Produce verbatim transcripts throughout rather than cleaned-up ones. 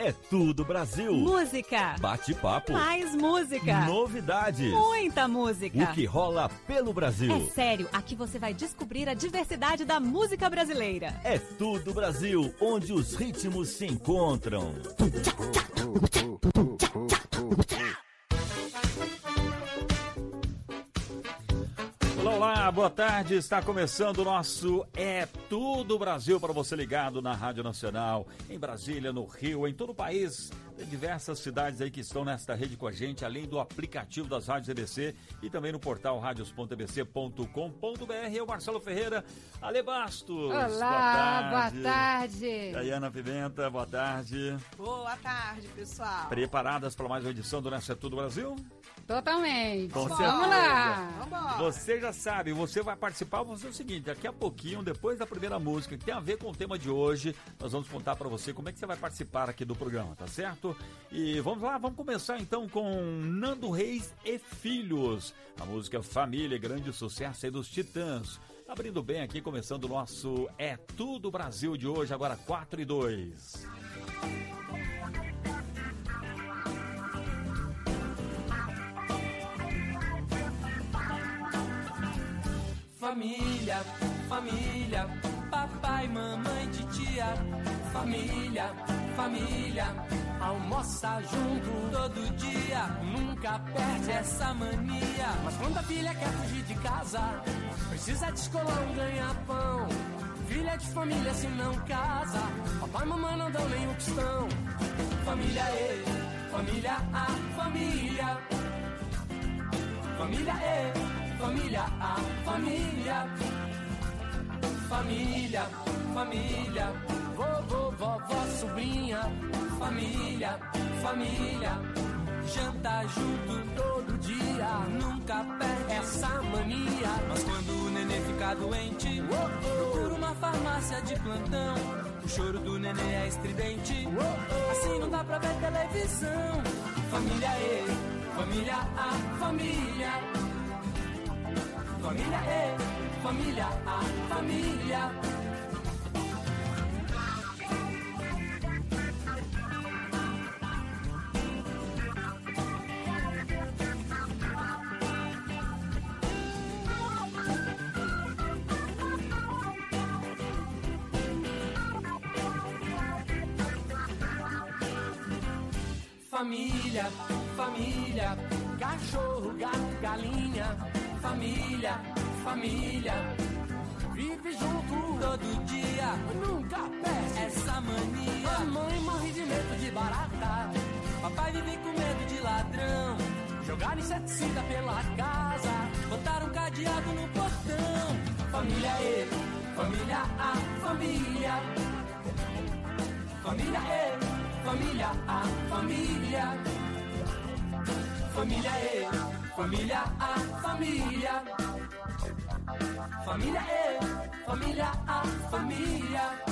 É tudo Brasil. Música. Bate-papo. Mais música. Novidades. Muita música. O que rola pelo Brasil. É sério, aqui você vai descobrir a diversidade da música brasileira. É tudo Brasil, onde os ritmos se encontram. Olá, olá, boa tarde, está começando o nosso É Tudo Brasil para você ligado na Rádio Nacional, em Brasília, no Rio, em todo o país. Tem diversas cidades aí que estão nesta rede com a gente, além do aplicativo das rádios E B C e também no portal radios ponto e b c ponto com ponto b r. Eu, Marcelo Ferreira, Ale Bastos. Olá, boa tarde. boa tarde. Dayana Pimenta, boa tarde. Boa tarde, pessoal. Preparadas para mais uma edição do nosso É Tudo Brasil? Totalmente. Com Vamos certeza. lá. Vambora. Você já sabe, você vai participar, vou fazer o seguinte, daqui a pouquinho, depois da primeira música, que tem a ver com o tema de hoje, nós vamos contar pra você como é que você vai participar aqui do programa, tá certo? E vamos lá, vamos começar então com Nando Reis e Filhos, a música Família, grande sucesso aí dos Titãs. Abrindo bem aqui, começando o nosso É Tudo Brasil de hoje, agora quatro e dois. Família, família, papai, mamãe, titia. Família, família, almoça junto todo dia. Nunca perde essa mania. Mas quando a filha quer fugir de casa, precisa descolar um ganha-pão. Filha de família se não casa, papai e mamãe não dão nem um tostão. Família E, família A, família. Família E. Família A, família, família, família, vovô, vovó, sobrinha, família, família, janta junto todo dia, nunca perde essa mania. Mas quando o nenê fica doente, oh, oh, procura uma farmácia de plantão, o choro do nenê é estridente, oh, oh, assim não dá pra ver televisão. Família E, família A, família. Família E, família A, família. Família, família, cachorro, gato, galinha. Família, família, vive junto todo dia, nunca perde essa mania. A mãe morre de medo de barata, papai vive com medo de ladrão. Jogaram inseticida pela casa, botaram um cadeado no portão. Família E, família A, família. Família E, família A, família. Família E. Família A, família. Família E, família A, família.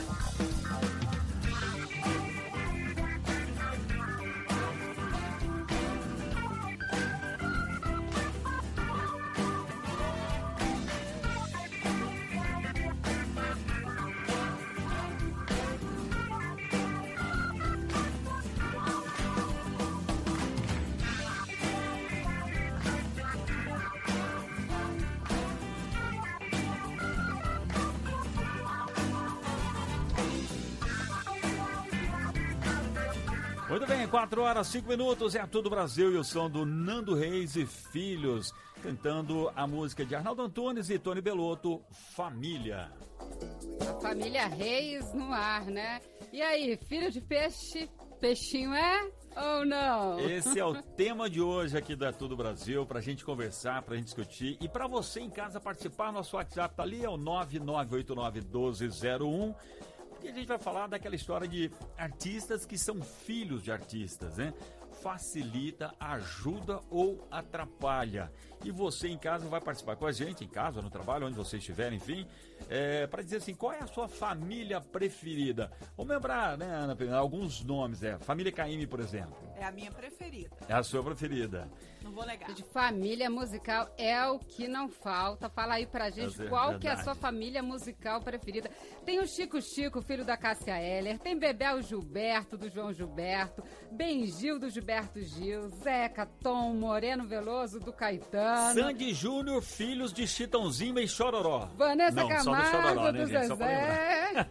Muito bem, quatro horas, cinco minutos, é Tudo Brasil e o som do Nando Reis e Filhos, cantando a música de Arnaldo Antunes e Tony Bellotto, Família. A família Reis no ar, né? E aí, filho de peixe, peixinho é ou não? Esse é o tema de hoje aqui da Tudo Brasil, pra gente conversar, pra gente discutir e pra você em casa participar. Nosso WhatsApp tá ali, é o nove nove oito nove um dois zero um. E a gente vai falar daquela história de artistas que são filhos de artistas, né? Facilita, ajuda ou atrapalha. E você em casa vai participar com a gente, em casa, no trabalho, onde você estiver, enfim, é, para dizer assim, qual é a sua família preferida? Vamos lembrar, né, Ana, alguns nomes, é, família Caymmi, por exemplo. É a minha preferida. É a sua preferida. Não vou negar. De família musical é o que não falta. Fala aí pra gente É qual que é a verdade. sua família musical preferida. Tem o Chico Chico, filho da Cássia Eller. Tem Bebel Gilberto, do João Gilberto. Ben Gil, do Gilberto Gil. Zeca, Tom, Moreno Veloso, do Caetano. Sandy Júnior, filhos de Chitãozinho e Chororó. Vanessa Não, só do Camargo, Chororó, né, do gente? Só pra Zezé.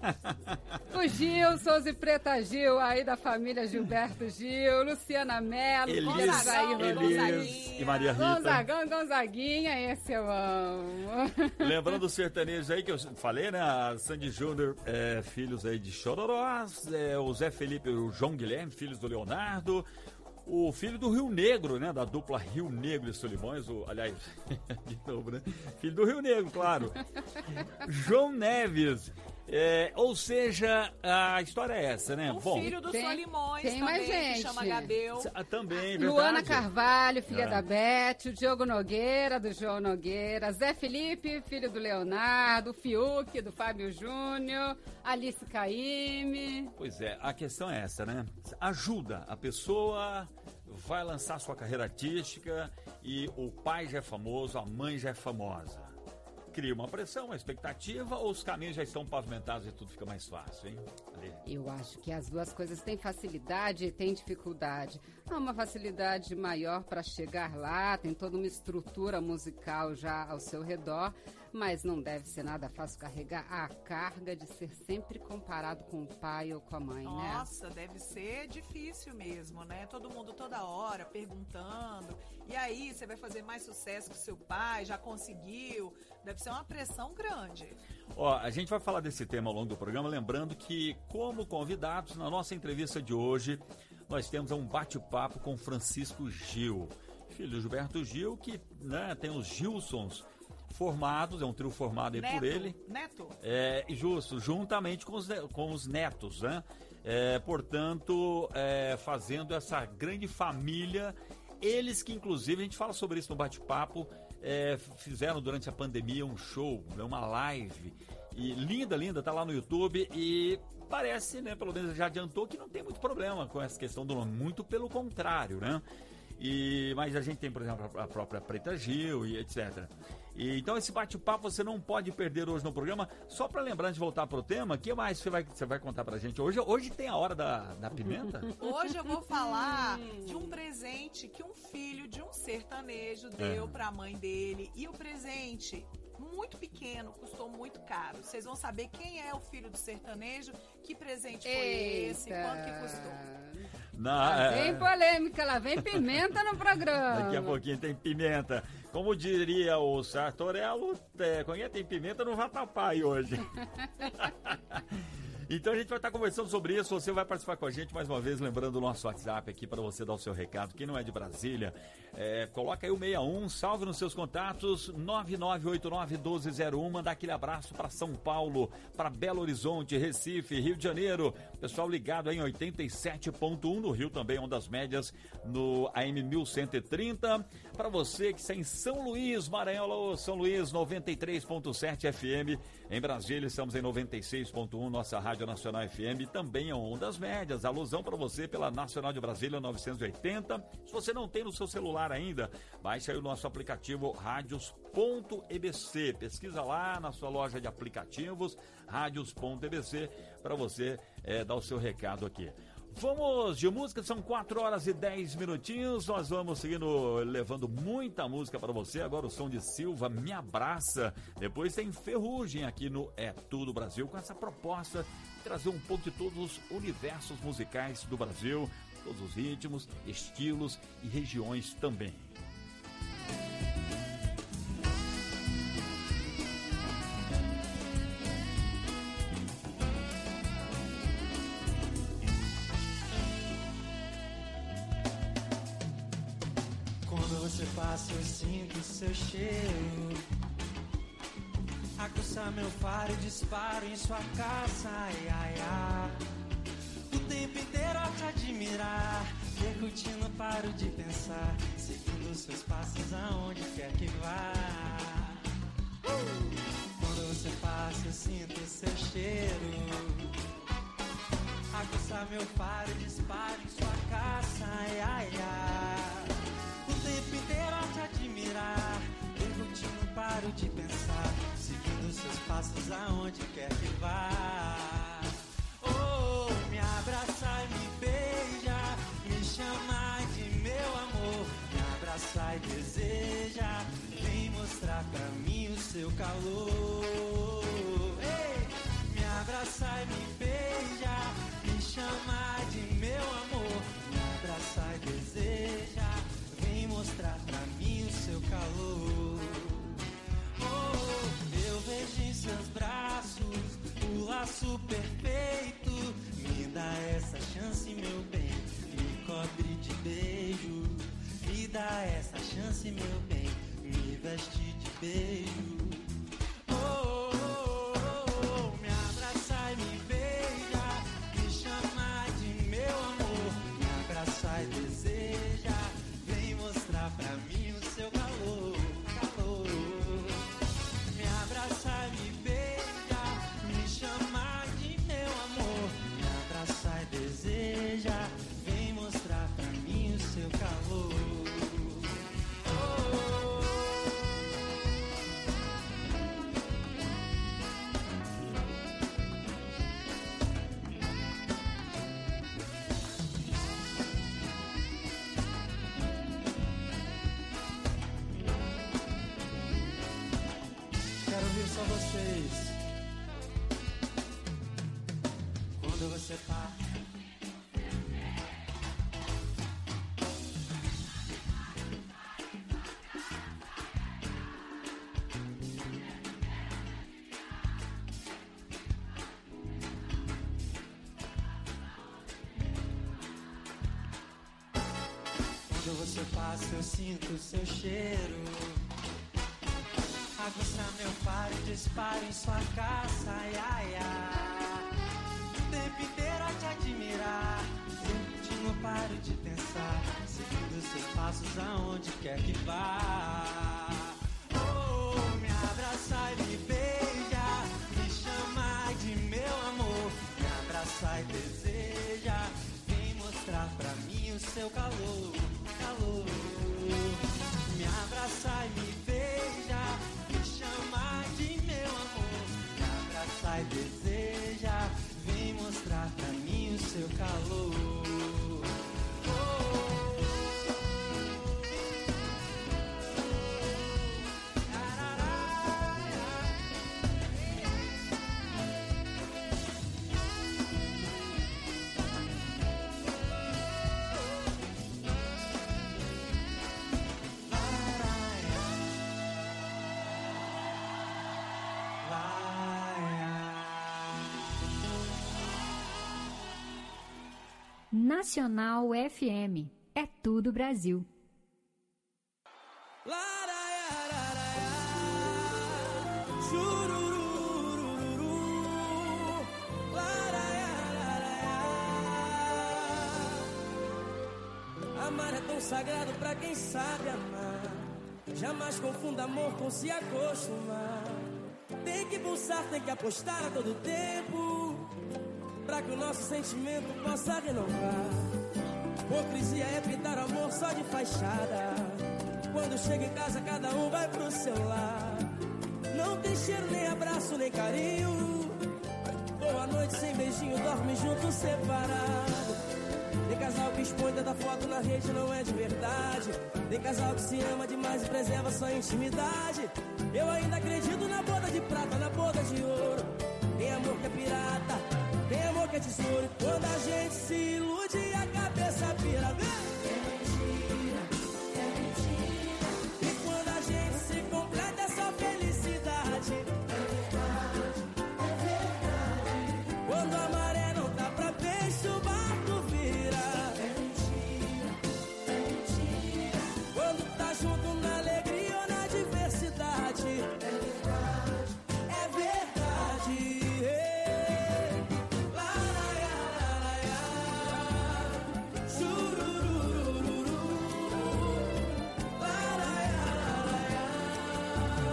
O Gilson e Preta Gil, aí da família Gilberto Gil. Luciana Mello. Elis, Gonzaguinha, Gonzaguinha. Elis Gonzaguinha. e Maria Rita. Gonzagão e Gonzaguinha, esse eu amo. Lembrando os sertanejos aí que eu falei, né? A Sandy Júnior, é, filhos aí de Chororó, é, o Zé Felipe e o João Guilherme, filhos do Leonardo. O filho do Rio Negro, né? Da dupla Rio Negro e Solimões, o, aliás, de novo, né? Filho do Rio Negro, claro. João Neves. É, ou seja, a história é essa, né? O Bom, filho do tem- Solimões tem também, mais gente. que chama Gadeu. ah, também, verdade. Luana Carvalho, filha É. da Beth, o Diogo Nogueira, do João Nogueira, Zé Felipe, filho do Leonardo, Fiuk, do Fábio Júnior, Alice Caymmi. Pois é, a questão é essa, né? Ajuda, a pessoa vai lançar sua carreira artística e o pai já é famoso, a mãe já é famosa. Cria uma pressão, uma expectativa, ou os caminhos já estão pavimentados e tudo fica mais fácil, hein? Ali. Eu acho que as duas coisas têm facilidade e têm dificuldade. Há uma facilidade maior para chegar lá, tem toda uma estrutura musical já ao seu redor, mas não deve ser nada fácil carregar a carga de ser sempre comparado com o pai ou com a mãe, né? Nossa, deve ser difícil mesmo, né? Todo mundo toda hora perguntando. E aí, você vai fazer mais sucesso que seu pai, já conseguiu. Deve ser uma pressão grande. Ó, a gente vai falar desse tema ao longo do programa, lembrando que, como convidados, na nossa entrevista de hoje, nós temos um bate-papo com Francisco Gil, filho do Gilberto Gil, que, né, tem os Gilsons formados, é um trio formado aí Neto, por ele. Neto? É, justo, juntamente com os, ne- com os netos, né? É, portanto, é, fazendo essa grande família, eles que, inclusive, a gente fala sobre isso no bate-papo, é, fizeram durante a pandemia um show, né, uma live, e linda, linda, tá lá no YouTube, e parece, né, pelo menos já adiantou que não tem muito problema com essa questão do nome, muito pelo contrário, né? E, mas a gente tem, por exemplo, a própria Preta Gil e etcétera. E, então esse bate-papo você não pode perder hoje no programa. Só para lembrar de voltar pro tema, o que mais você vai, você vai contar pra gente hoje? Hoje tem a hora da, da pimenta? Hoje eu vou falar de um presente que um filho de um sertanejo deu É. pra mãe dele. E o presente, muito pequeno, custou muito caro. Vocês vão saber quem é o filho do sertanejo, que presente foi esse, quanto que custou. Na, Lá vem é, polêmica, lá vem pimenta no programa. daqui a pouquinho tem pimenta. Como diria o Sartorello, é, quando tem pimenta não vai tapar aí hoje. Então a gente vai estar conversando sobre isso. Você vai participar com a gente mais uma vez, lembrando o nosso WhatsApp aqui para você dar o seu recado. Quem não é de Brasília, é, coloca aí o sessenta e um, salve nos seus contatos, nove nove oito nove um dois zero um. Mandar aquele abraço para São Paulo, para Belo Horizonte, Recife, Rio de Janeiro. Pessoal ligado aí em oitenta e sete ponto um no Rio, também ondas médias no A M mil cento e trinta. Para você que está em São Luís, Maranhão, alô, São Luís, noventa e três ponto sete F M. Em Brasília estamos em noventa e seis ponto um, nossa Rádio Nacional F M, também em ondas médias. Alusão para você pela Nacional de Brasília novecentos e oitenta. Se você não tem no seu celular ainda, baixe aí o nosso aplicativo rádios ponto e b c. Pesquisa lá na sua loja de aplicativos, rádios ponto e b c, para você é, dar o seu recado aqui. Vamos de música, são quatro horas e dez minutinhos, nós vamos seguindo, levando muita música para você. Agora o som de Silva, Me Abraça. Depois tem Ferrugem aqui no É Tudo Brasil, com essa proposta de trazer um pouco de todos os universos musicais do Brasil, todos os ritmos, estilos e regiões também. Quando você passa eu sinto seu cheiro, aguça meu faro e disparo em sua casa, ai, ai, ai. O tempo inteiro a te admirar, percutindo paro de pensar, seguindo seus passos aonde quer que vá. Quando você passa eu sinto seu cheiro, Aguça meu faro, disparo em sua caça, ai, ai, ai. O tempo inteiro a te admirar, pergunte, não paro de pensar, seguindo seus passos aonde quer que vá. Oh, me abraça e me beija, me chama de meu amor. Me abraça e deseja, vem mostrar pra mim o seu calor. Ei, me abraça e me beija, me chama de meu amor. Me abraça e deseja, vem mostrar pra mim o seu calor. Oh, eu vejo em seus braços o laço perfeito. Me dá essa chance, meu bem, me cobre de beijo. Me dá essa chance, meu bem, me veste de beijo. Oh, oh, oh, oh, me abraça e me beija, me chama de meu amor. Me abraça e deseja, vem mostrar pra mim o seu calor, calor. Me abraça e me beija, me chama de meu amor. Me abraça e deseja, vem mostrar pra mim o seu calor. Quero ouvir só vocês. Quando você tá quando você passa, eu sinto o seu cheiro. Aguça meu faro e disparo em sua caça, ai, ai, ai. O tempo inteiro a te admirar, eu não paro de pensar, seguindo seus passos aonde quer que vá. Oh, me abraça e me beija, me chama de meu amor. Me abraça e deseja, vem mostrar pra mim o seu calor, calor. Me abraça e me beija, me chama de meu amor. Me abraça e deseja, vem mostrar pra mim o seu calor. Oh, Nacional F M. É tudo Brasil. Amar é tão sagrado pra quem sabe amar. Jamais confunda amor com se acostumar. Tem que pulsar, tem que apostar a todo tempo, pra que o nosso sentimento possa renovar. Hipocrisia é pintar amor só de fachada. Quando chega em casa cada um vai pro seu lar. Não tem cheiro, nem abraço, nem carinho. Boa noite sem beijinho, dorme junto separado. Tem casal que expõe tanta foto na rede, não é de verdade. Tem casal que se ama demais e preserva sua intimidade. Eu ainda acredito na boda de prata, na boda de ouro. Tem amor que é pirata, tem amor que é tesouro. Quando a gente se ilude, a cabeça vira, vem. É mentira, é mentira. E quando a gente se completa, é só felicidade. É verdade, é verdade. Quando a maré não tá pra peixe, o barco vira. É mentira, é mentira. Quando tá junto na alegria ou na diversidade. É verdade, é verdade.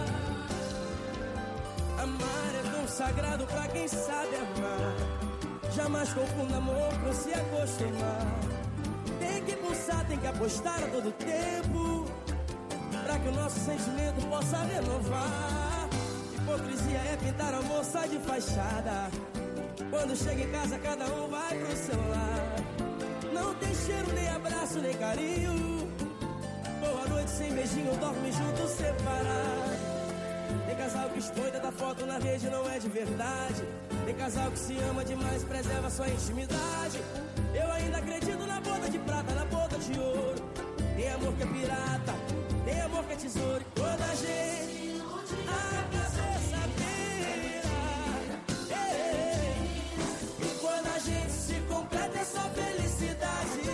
Sagrado pra quem sabe amar. Jamais confunda amor com se acostumar. Tem que pulsar, tem que apostar a todo tempo, pra que o nosso sentimento possa renovar. Hipocrisia é pintar a moça de fachada. Quando chega em casa, cada um vai pro seu lar. Não tem cheiro, nem abraço, nem carinho. Boa noite sem beijinho, dorme junto, separado. Tem casal que expõe da foto na rede, não é de verdade. Tem casal que se ama demais, preserva sua intimidade. Eu ainda acredito na boda de prata, na boda de ouro. Tem amor que é pirata, tem amor que é tesouro. E quando a gente a cabeça vira, ei, e quando a gente se completa é só felicidade.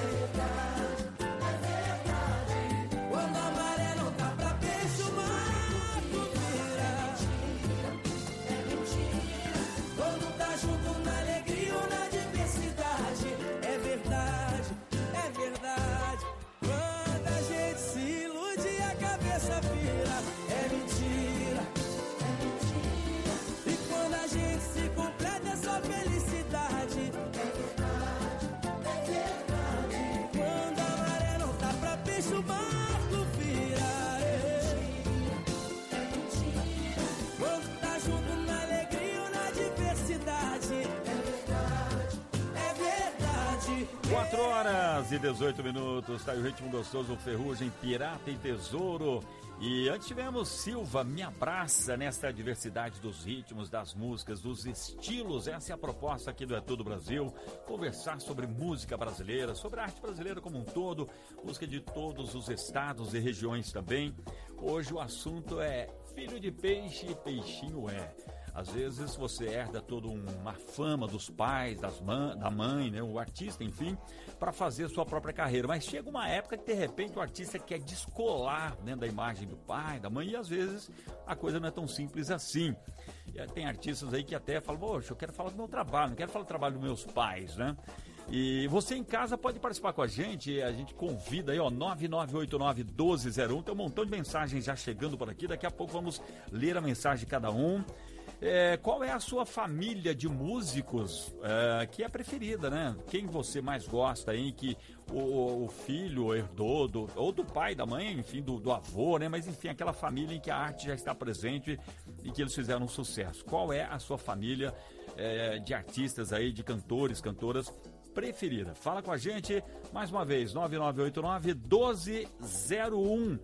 Quando a maré não tá pra peixe, o mato vira. Quando tá junto na alegria ou na diversidade, é verdade, é verdade. Quando a gente se ilude e a cabeça vira, é mentira, é mentira. E quando a gente se completa é só felicidade, é verdade, é verdade. Quando a maré não tá pra peixe, o barco vira, é mentira, é mentira. Quando tá junto na alegria ou na diversidade, é verdade, é verdade. quatro horas e dezoito minutos, tá aí o ritmo gostoso do Ferrugem, Pirata e Tesouro. E antes tivemos Silva, Me Abraça, nesta diversidade dos ritmos, das músicas, dos estilos. Essa é a proposta aqui do É Tudo Brasil, conversar sobre música brasileira, sobre a arte brasileira como um todo, música de todos os estados e regiões também. Hoje o assunto é filho de peixe, peixinho é. Às vezes você herda toda uma fama dos pais, das man, da mãe, né, o artista, enfim, para fazer sua própria carreira. Mas chega uma época que, de repente, o artista quer descolar, né, da imagem do pai, da mãe, e às vezes a coisa não é tão simples assim. E tem artistas aí que até falam, poxa, eu quero falar do meu trabalho, não quero falar do trabalho dos meus pais, né? E você em casa pode participar com a gente, a gente convida aí, ó, nove nove oito nove, um dois zero um, tem um montão de mensagens já chegando por aqui, daqui a pouco vamos ler a mensagem de cada um. É, qual é a sua família de músicos é, que é preferida, né? Quem você mais gosta, hein? Que o, o filho herdou, do, ou do pai, da mãe, enfim, do, do avô, né? Mas enfim, aquela família em que a arte já está presente e que eles fizeram um sucesso. Qual é a sua família é, de artistas aí, de cantores, cantoras preferida? Fala com a gente, mais uma vez, nove nove oito nove, um dois zero um.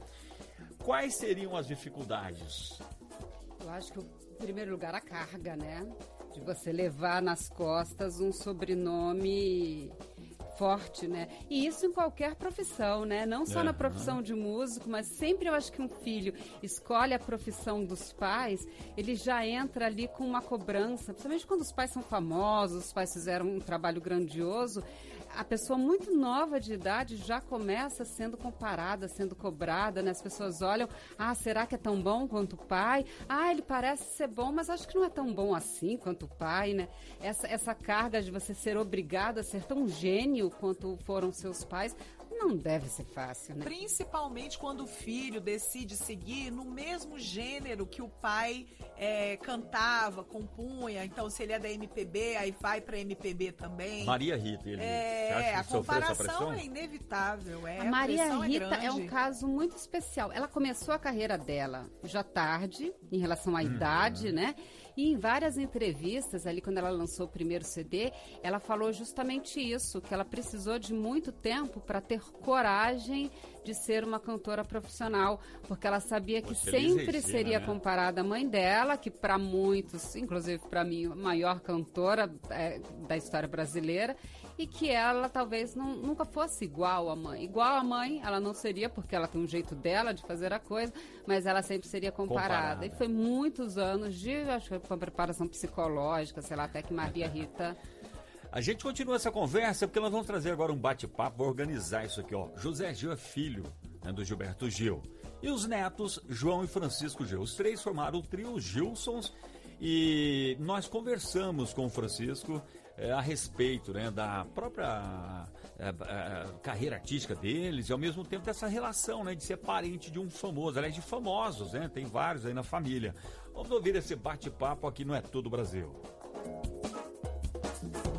Quais seriam as dificuldades? Eu acho que, em primeiro lugar, a carga, né? De você levar nas costas um sobrenome forte, né? E isso em qualquer profissão, né? Não só é, na profissão de músico, mas sempre eu acho que um filho escolhe a profissão dos pais, ele já entra ali com uma cobrança, principalmente quando os pais são famosos, os pais fizeram um trabalho grandioso. A pessoa muito nova de idade já começa sendo comparada, sendo cobrada, né? As pessoas olham, ah, será que é tão bom quanto o pai? Ah, ele parece ser bom, mas acho que não é tão bom assim quanto o pai, né? Essa, essa carga de você ser obrigado a ser tão gênio quanto foram seus pais, não deve ser fácil, né? Principalmente quando o filho decide seguir no mesmo gênero que o pai é, cantava, compunha. Então, se ele é da M P B, aí vai pra M P B também. Maria Rita, ele é, a comparação é inevitável. É, a Maria a Rita é, é um caso muito especial. Ela começou a carreira dela já tarde, em relação à hum, idade, né? E em várias entrevistas, ali quando ela lançou o primeiro C D, ela falou justamente isso, que ela precisou de muito tempo para ter coragem de ser uma cantora profissional, porque ela sabia que Você sempre Regina, seria né? comparada à mãe dela, que para muitos, inclusive para mim, a maior cantora é, da história brasileira, e que ela talvez não, nunca fosse igual à mãe. Igual à mãe, ela não seria, porque ela tem um jeito dela de fazer a coisa, mas ela sempre seria comparada. comparada. E foi muitos anos de, acho que com preparação psicológica, sei lá, até que Maria Rita... A gente continua essa conversa, porque nós vamos trazer agora um bate-papo, vou organizar isso aqui, ó. José Gil é filho, né, do Gilberto Gil. E os netos, João e Francisco Gil. Os três formaram o trio Gilsons e nós conversamos com o Francisco é, a respeito, né, da própria é, é, carreira artística deles e ao mesmo tempo dessa relação, né, de ser parente de um famoso, aliás, de famosos, né, tem vários aí na família. Vamos ouvir esse bate-papo aqui no É Tudo Brasil.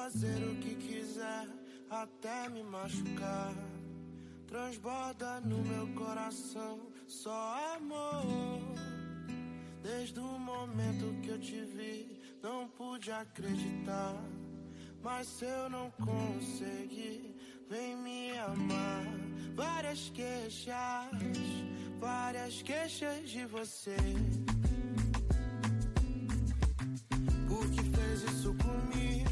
fazer o que quiser, até me machucar. Transborda no meu coração só amor. Desde o momento que eu te vi, não pude acreditar. Mas se eu não conseguir, vem me amar. Várias queixas, várias queixas de você. Por que fez isso comigo?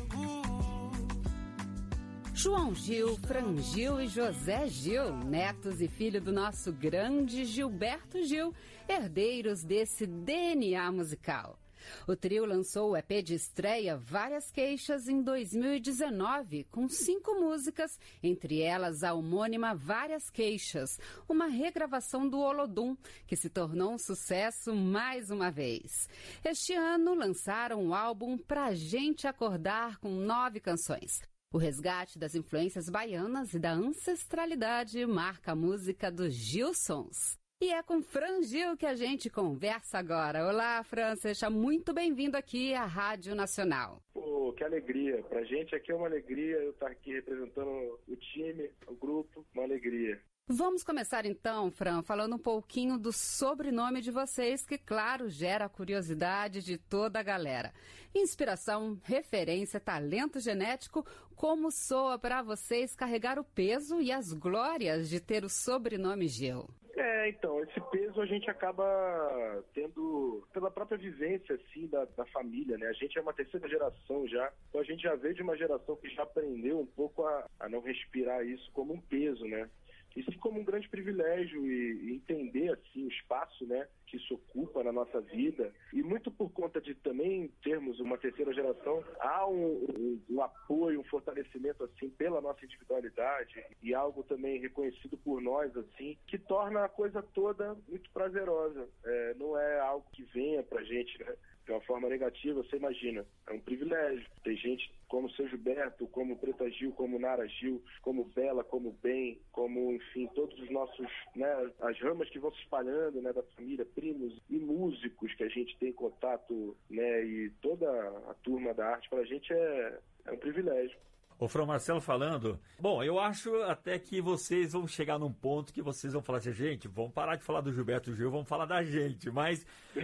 João Gil, Fran Gil e José Gil, netos e filho do nosso grande Gilberto Gil, herdeiros desse D N A musical. O trio lançou o E P de estreia Várias Queixas em dois mil e dezenove, com cinco músicas, entre elas a homônima Várias Queixas, uma regravação do Olodum, que se tornou um sucesso mais uma vez. Este ano lançaram o álbum Pra Gente Acordar, com nove canções. O resgate das influências baianas e da ancestralidade marca a música dos Gilsons. E é com Fran Gil que a gente conversa agora. Olá, Fran, seja muito bem-vindo aqui à Rádio Nacional. Pô, que alegria. Pra gente aqui é uma alegria eu estar aqui representando o time, o grupo, uma alegria. Vamos começar então, Fran, falando um pouquinho do sobrenome de vocês, que, claro, gera a curiosidade de toda a galera. Inspiração, referência, talento genético, como soa para vocês carregar o peso e as glórias de ter o sobrenome Gil? É, então, esse peso a gente acaba tendo pela própria vivência, assim, da, da família, né? A gente é uma terceira geração já, então a gente já veio de uma geração que já aprendeu um pouco a, a não respirar isso como um peso, né? E sim como um grande privilégio e, e entender, assim, o espaço, né, que isso ocupa na nossa vida. E muito por conta de também termos uma terceira geração, há um, um, um apoio, um fortalecimento, assim, pela nossa individualidade e algo também reconhecido por nós, assim, que torna a coisa toda muito prazerosa. É, não é algo que venha pra gente, né, de uma forma negativa, você imagina. É um privilégio. Tem gente como o seu Gilberto, como Preta Gil, como Nara Gil, como Bela, como Ben, como, enfim, todos os nossos, né, as ramas que vão se espalhando, né, da família, primos e músicos que a gente tem contato, né, e toda a turma da arte, pra gente é, é um privilégio. O Fran Marcelo falando, bom, eu acho até que vocês vão chegar num ponto que vocês vão falar assim, gente, vamos parar de falar do Gilberto Gil, vamos falar da gente, mas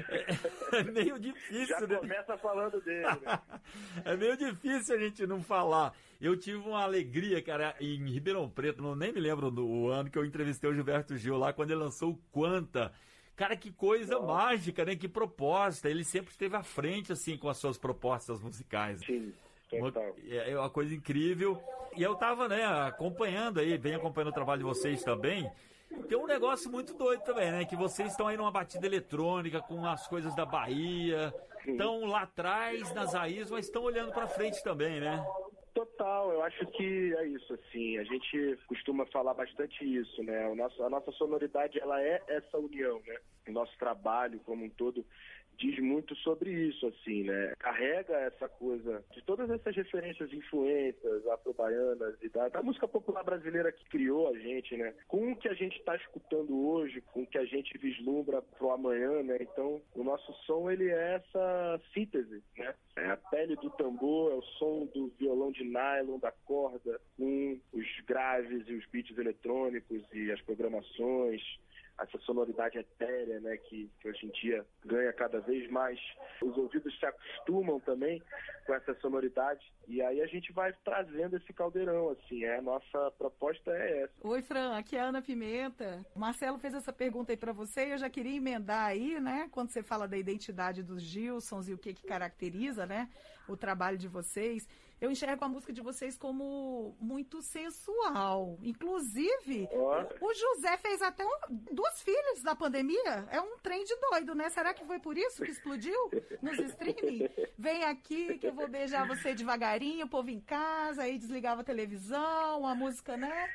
é, é meio difícil. Já né? começa falando dele, né? É meio difícil a gente não falar. Eu tive uma alegria, cara, em Ribeirão Preto, não, nem me lembro do ano que eu entrevistei o Gilberto Gil lá, quando ele lançou o Quanta. Cara, que coisa Nossa. mágica, né? Que proposta. Ele sempre esteve à frente, assim, com as suas propostas musicais. Sim. Uma, é uma coisa incrível. E eu tava, né, acompanhando aí, bem acompanhando o trabalho de vocês também. Tem um negócio muito doido também, né? Que vocês estão aí numa batida eletrônica com as coisas da Bahia. Estão lá atrás, nas raízes, mas estão olhando pra frente também, né? Total, eu acho que é isso, assim, a gente costuma falar bastante isso, né? O nosso, a nossa sonoridade, ela é essa união, né? O nosso trabalho como um todo diz muito sobre isso, assim, né? Carrega essa coisa de todas essas referências, influências afro-baianas e da, da música popular brasileira que criou a gente, né? Com o que a gente está escutando hoje, com o que a gente vislumbra pro amanhã, né? Então, o nosso som, ele é essa síntese, né? É a pele do tambor, é o som do violão de nylon, da corda, com os graves e os beats eletrônicos e as programações, essa sonoridade etérea, né, que, que hoje em dia ganha cada vez mais. Os ouvidos se acostumam também com essa sonoridade e aí a gente vai trazendo esse caldeirão, assim, é, a nossa proposta é essa. Oi, Fran, aqui é a Ana Pimenta. O Marcelo fez essa pergunta aí pra você e eu já queria emendar aí, né, quando você fala da identidade dos Gilsons e o que que caracteriza, né, o trabalho de vocês. Eu enxergo a música de vocês como muito sensual. Inclusive, oh. o José fez até um, duas filhas na pandemia. É um trem de doido, né? Será que foi por isso que explodiu nos streaming? Vem aqui que eu vou beijar você devagarinho, o povo em casa, aí desligava a televisão, uma música, né?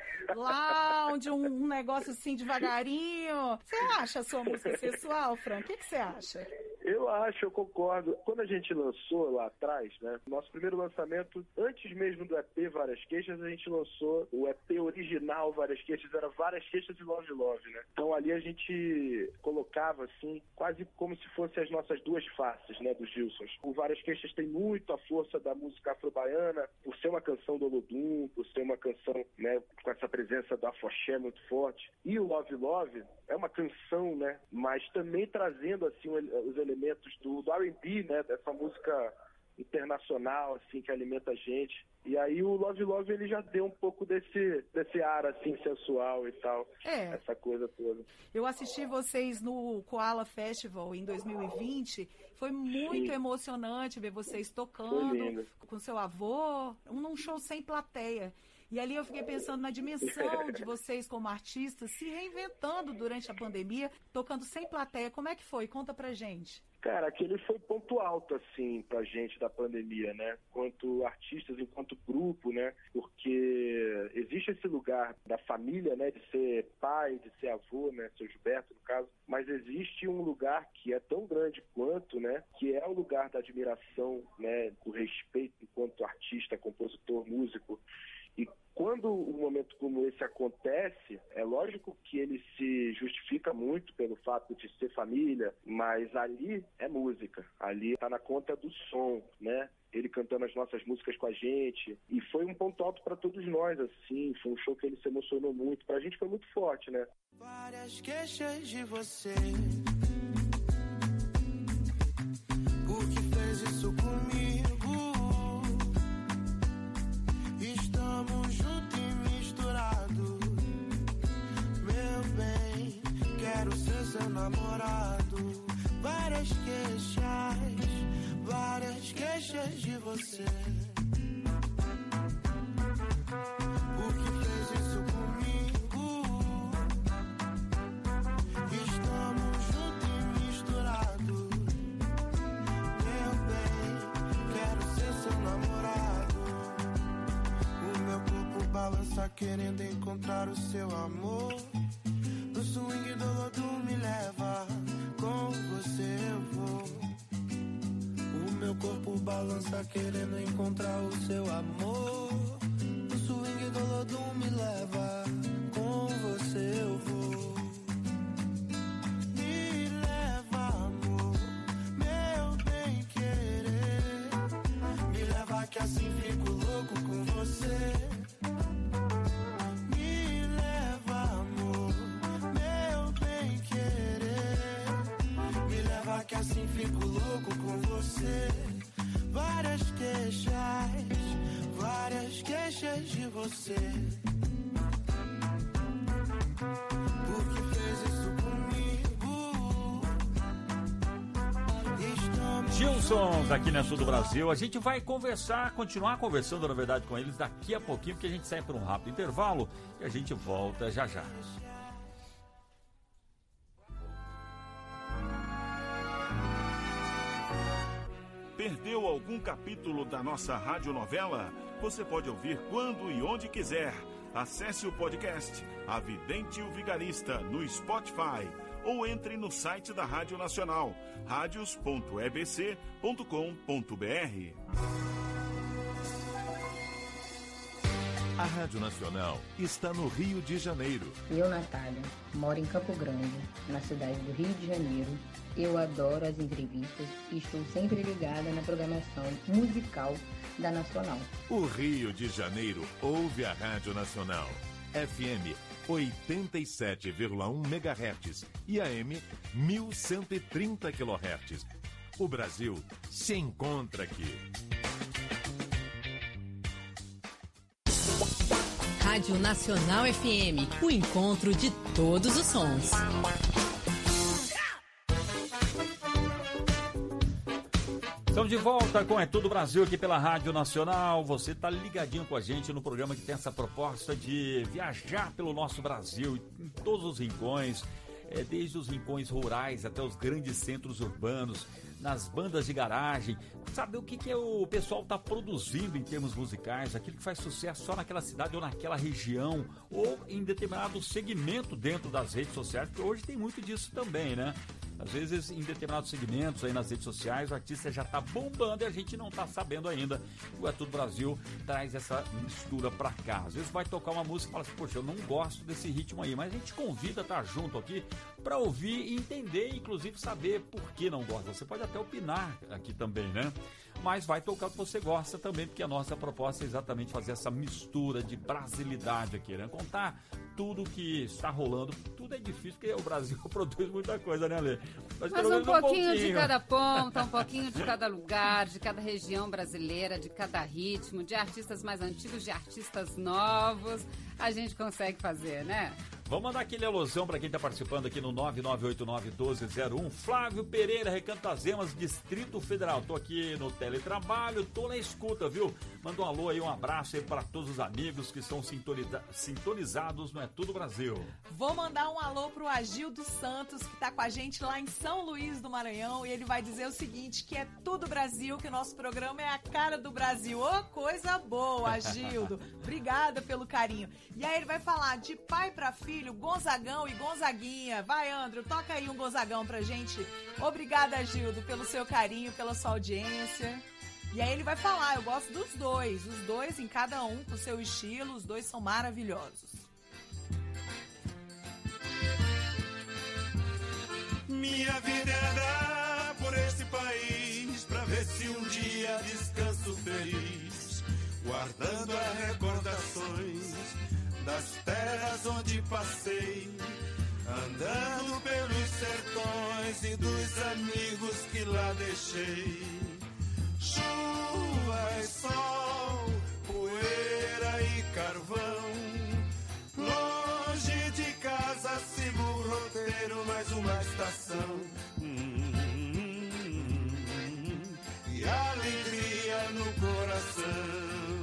Lounge, um, um negócio assim devagarinho. Você acha a sua música sensual, Fran? O que que você acha? Eu acho, eu concordo. Quando a gente lançou lá atrás, né, nosso primeiro lançamento, antes mesmo do E P Várias Queixas, a gente lançou o E P original Várias Queixas, era Várias Queixas e Love Love, né? Então ali a gente colocava, assim, quase como se fossem as nossas duas faces, né, dos Gilsons. O Várias Queixas tem muito a força da música afro-baiana, por ser uma canção do Olodum, por ser uma canção, né, com essa presença do afoxé muito forte. E o Love Love é uma canção, né, mas também trazendo, assim, os elementos do, do R and B, né, dessa música internacional, assim, que alimenta a gente. E aí o Love Love, ele já deu um pouco desse, desse ar, assim, sensual e tal. É. Essa coisa toda. Eu assisti vocês no Koala Festival em dois mil e vinte. Foi muito Sim. emocionante ver vocês tocando com seu avô, num show sem plateia. E ali eu fiquei pensando na dimensão de vocês como artistas, se reinventando durante a pandemia, tocando sem plateia. Como é que foi? Conta pra gente. Cara, aquele foi ponto alto, assim, pra gente da pandemia, né? Enquanto artistas, enquanto grupo, né? Porque existe esse lugar da família, né? De ser pai, de ser avô, né? Seu Gilberto, no caso. Mas existe um lugar que é tão grande quanto, né? Que é o lugar da admiração, né? Do respeito enquanto artista, compositor, músico. E quando um momento como esse acontece, é lógico que ele se justifica muito pelo fato de ser família, mas ali é música, ali está na conta do som, né? Ele cantando as nossas músicas com a gente, e foi um ponto alto para todos nós, assim, foi um show que ele se emocionou muito, pra gente foi muito forte, né? Várias queixas de você, por que fez isso comigo? Estamos juntos e misturados, meu bem, quero ser seu namorado. Várias queixas, várias queixas de você, por que fez isso comigo? Estamos juntos e misturados, meu bem, quero ser seu namorado. O meu corpo balança querendo encontrar o seu amor. No swing do lodo me leva, com você eu vou. O meu corpo balança querendo encontrar o seu amor. No swing do lodo me leva, com você eu vou. Me leva, amor, meu bem querer. Me leva que assim fico louco com você. Me leva, amor, meu bem querer. Me leva que assim fico louco com você. Várias queixas, várias queixas de você. Por que fez isso comigo? Estamos Gilsons aqui na Sul do Brasil. A gente vai conversar, continuar conversando, na verdade, com eles daqui a pouquinho, porque a gente sai para um rápido intervalo e a gente volta já já. Perdeu algum capítulo da nossa radionovela? Você pode ouvir quando e onde quiser. Acesse o podcast A Vidente e o Vigarista no Spotify ou entre no site da Rádio Nacional, radios ponto e b c ponto com ponto b r. A Rádio Nacional está no Rio de Janeiro. Eu, Natália, moro em Campo Grande, na cidade do Rio de Janeiro. Eu adoro as entrevistas e estou sempre ligada na programação musical da Nacional. O Rio de Janeiro ouve a Rádio Nacional. F M oitenta e sete vírgula um megahertz e A M mil cento e trinta quilohertz. O Brasil se encontra aqui. Rádio Nacional F M, o encontro de todos os sons. Estamos de volta com É Tudo Brasil aqui pela Rádio Nacional. Você está ligadinho com a gente no programa que tem essa proposta de viajar pelo nosso Brasil, em todos os rincões, é, desde os rincões rurais até os grandes centros urbanos, nas bandas de garagem, saber o que, que é o pessoal está produzindo em termos musicais, aquilo que faz sucesso só naquela cidade ou naquela região, ou em determinado segmento dentro das redes sociais, porque hoje tem muito disso também, né? Às vezes, em determinados segmentos aí nas redes sociais, o artista já tá bombando e a gente não tá sabendo ainda. O É Tudo Brasil traz essa mistura pra cá. Às vezes vai tocar uma música e fala assim, poxa, eu não gosto desse ritmo aí, mas a gente convida a estar junto aqui pra ouvir e entender, inclusive saber por que não gosta. Você pode até opinar aqui também, né? Mas vai tocar o que você gosta também, porque a nossa proposta é exatamente fazer essa mistura de brasilidade aqui, né? Contar tudo que está rolando. Tudo é difícil, porque o Brasil produz muita coisa, né, Alê? Mas, Mas um, pouquinho um pouquinho de cada ponta, um pouquinho de cada lugar, de cada região brasileira, de cada ritmo, de artistas mais antigos, de artistas novos, a gente consegue fazer, né? Vamos mandar aquele alusão para quem está participando aqui no nove nove oito nove um dois zero um. Flávio Pereira, Recanto das Emas, Distrito Federal. Tô aqui no teletrabalho, tô na escuta, viu? Manda um alô aí, um abraço aí para todos os amigos que estão sintoniza- sintonizados no É Tudo Brasil. Vou mandar um alô pro Agildo Santos, que tá com a gente lá em São Luís do Maranhão, e ele vai dizer o seguinte, que é tudo Brasil, que o nosso programa é a cara do Brasil. Ô, coisa boa, Agildo. Obrigada pelo carinho. E aí ele vai falar de pai pra filho, Gonzagão e Gonzaguinha. Vai, Andro, toca aí um Gonzagão pra gente. Obrigada, Gildo, pelo seu carinho, pela sua audiência. E aí ele vai falar, eu gosto dos dois, os dois em cada um com seu estilo, os dois são maravilhosos. Minha vida é andar por esse país pra ver se um dia descanso feliz, guardando as recordações das terras onde passei, andando pelos sertões e dos amigos que lá deixei. Chuva e sol, poeira e carvão, longe de casa sigo o roteiro, mais uma estação. Hum, hum, hum, e alegria no coração.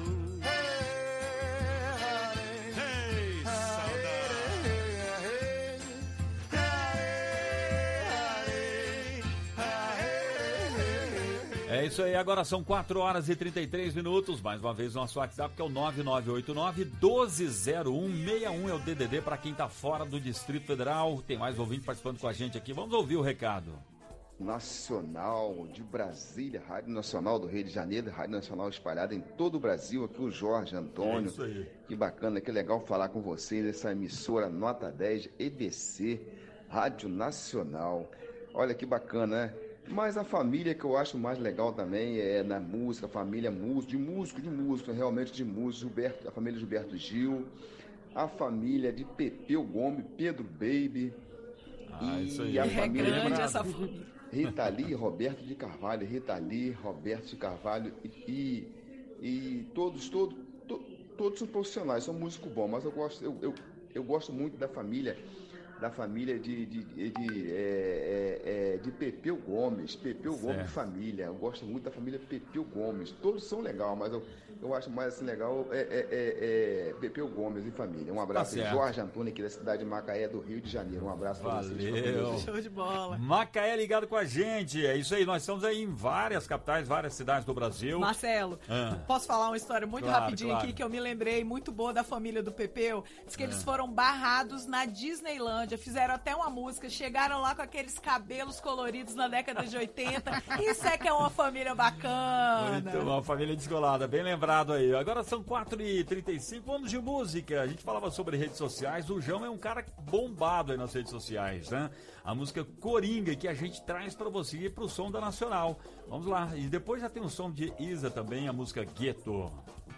É isso aí, agora são quatro horas e trinta e três minutos. Mais uma vez, nosso WhatsApp que é o nove nove oito nove um dois zero um seis um, é o D D D para quem tá fora do Distrito Federal. Tem mais ouvinte participando com a gente aqui. Vamos ouvir o recado. Nacional de Brasília, Rádio Nacional do Rio de Janeiro, Rádio Nacional espalhada em todo o Brasil, aqui o Jorge Antônio. É isso aí. Que bacana, que legal falar com vocês, essa emissora Nota dez, E B C, Rádio Nacional. Olha que bacana, né? Mas a família que eu acho mais legal também é na música, família músico, de músico, de músico, realmente de músico, Gilberto, a família Gilberto Gil, a família de Pepeu Gomes, Pedro Baby, ah, e isso aí. a É família grande essa família. Rita Lee, Roberto de Carvalho, Rita Lee, Roberto de Carvalho e, e, e todos, todos, to, todos são profissionais, são músicos bons, mas eu gosto, eu, eu, eu gosto muito da família da família de, de, de, de, é, é, de Pepeu Gomes, Pepeu certo. Gomes família, eu gosto muito da família Pepeu Gomes, todos são legais, mas eu, eu acho mais assim legal é, é, é, é Pepeu Gomes e família. Um abraço tá aí, Jorge Antônio, aqui da cidade de Macaé, do Rio de Janeiro, um abraço para vocês. Show de bola. Macaé ligado com a gente, é isso aí, nós estamos aí em várias capitais, várias cidades do Brasil. Marcelo, ah. posso falar uma história muito claro, rapidinho claro. aqui, que eu me lembrei, muito boa da família do Pepeu, diz que ah. eles foram barrados na Disneylândia, fizeram até uma música, chegaram lá com aqueles cabelos coloridos na década de oitenta. Isso é que é uma família bacana. Muito bom, uma família descolada, bem lembrado aí. Agora são quatro e trinta e cinco, vamos de música. A gente falava sobre redes sociais, o João é um cara bombado aí nas redes sociais, né? A música Coringa que a gente traz pra você pro som da Nacional. Vamos lá, e depois já tem o som de Isa também, a música Gueto.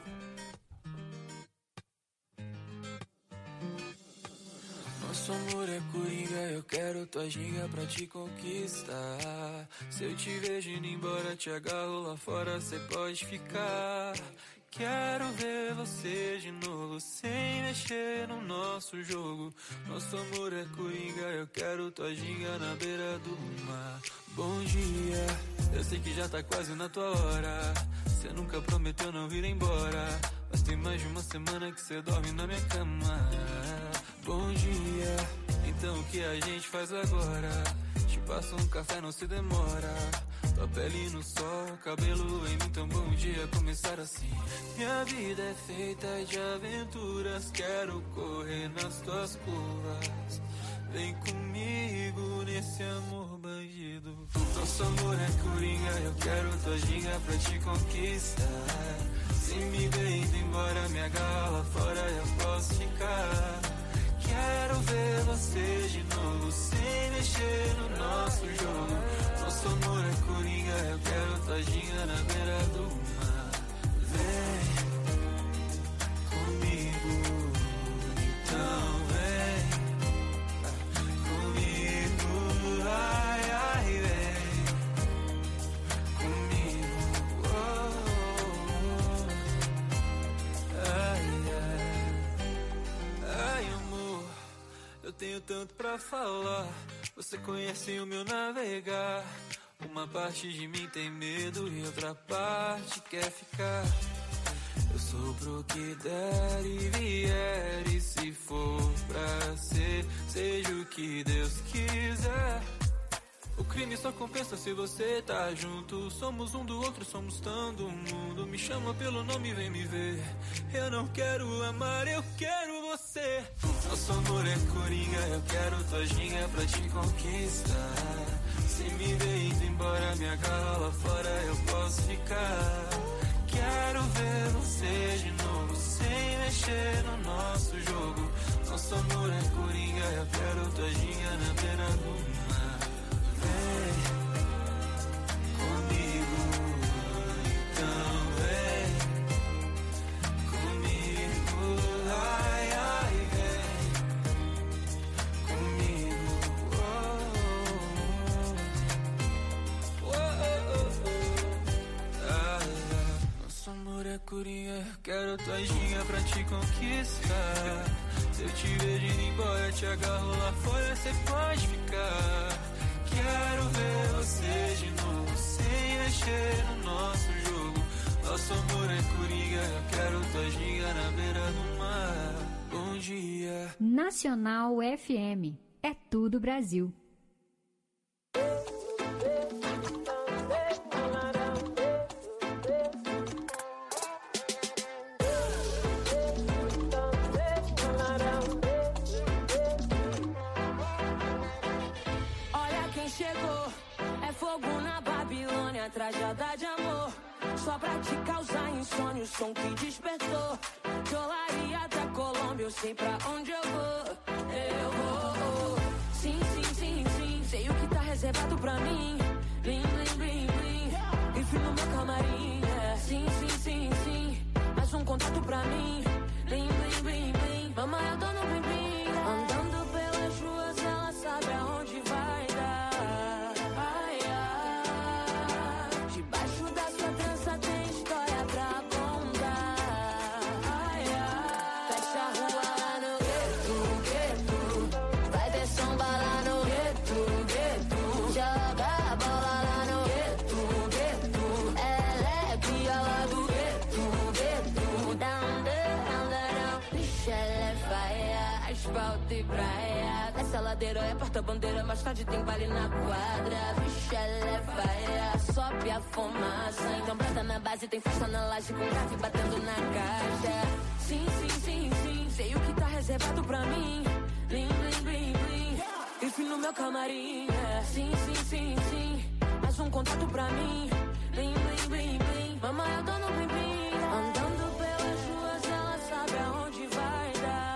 Nosso amor é coringa, eu quero tua ginga pra te conquistar. Se eu te vejo indo embora, te agarro lá fora, cê pode ficar. Quero ver você de novo, sem mexer no nosso jogo. Nosso amor é coringa, eu quero tua ginga na beira do mar. Bom dia, eu sei que já tá quase na tua hora. Cê nunca prometeu não vir embora, mas tem mais de uma semana que cê dorme na minha cama. Bom dia, então o que a gente faz agora? Te passo um café, não se demora. Tua pele no sol, cabelo em mim, tão bom dia começar assim. Minha vida é feita de aventuras, quero correr nas tuas curvas. Vem comigo nesse amor bandido. Nosso amor é coringa, eu quero tua ginga pra te conquistar. Se me ver indo embora, me agarra lá fora, eu posso ficar. Quero ver você de novo, sem mexer no nosso jogo. Nosso amor é coringa, eu quero tua ginga na beira do mar. Vem comigo, então vem comigo, ai, ai, vem comigo, oh, ai, ai, ai, amor, eu tenho tanto pra falar. Você conhece o meu navegar. Uma parte de mim tem medo e outra parte quer ficar. Eu sou pro que der e vier, e se for pra ser, seja o que Deus quiser. O crime só compensa se você tá junto. Somos um do outro, somos tanto um mundo. Me chama pelo nome, vem me ver. Eu não quero amar, eu quero você. Nosso amor é coringa, eu quero tua ginga pra te conquistar. Se me ver indo embora, me agarra lá fora, eu posso ficar. Quero ver você de novo, sem mexer no nosso jogo. Nosso amor é coringa, eu quero tua ginga na beira do mar. Vem comigo, então vem comigo, ai, ai, vem comigo, oh, oh, oh, oh. Ai, ai. Nosso amor é coringa, eu quero tua ginga pra te conquistar. Se eu te ver indo embora, te agarro lá fora, cê pode ficar. Quero ver você de novo, sem mexer no nosso jogo. Nosso amor é coringa, eu quero tua ginga na beira do mar. Bom dia. Nacional F M. É tudo Brasil. Tragédia de amor, só pra te causar insônia, o som que despertou. De Olaria até Colômbia, eu sei pra onde eu vou. Eu vou. Sim, sim, sim, sim, sei o que tá reservado pra mim. Blim, blim, blim, blim, enfim no meu camarim. É. Sim, sim, sim, sim, mais um contato pra mim. Blim, blim, blim, blim, mamãe, eu tô no blim, blim. Andando pelas ruas, ela sabe aonde vai dar. É porta-bandeira, mais tarde tem baile na quadra. Bicha, ela é faia, sobe a fumaça. Então brota na base, tem festa na laje com grave batendo na caixa. Sim, sim, sim, sim, sei o que tá reservado pra mim. Blim, blim, blim, blim, enfim no meu camarim. É. Sim, sim, sim, sim, mais um contato pra mim. Blim, blim, blim, blim, mamãe, eu tô no blim, blim. Andando pelas ruas, ela sabe aonde vai dar.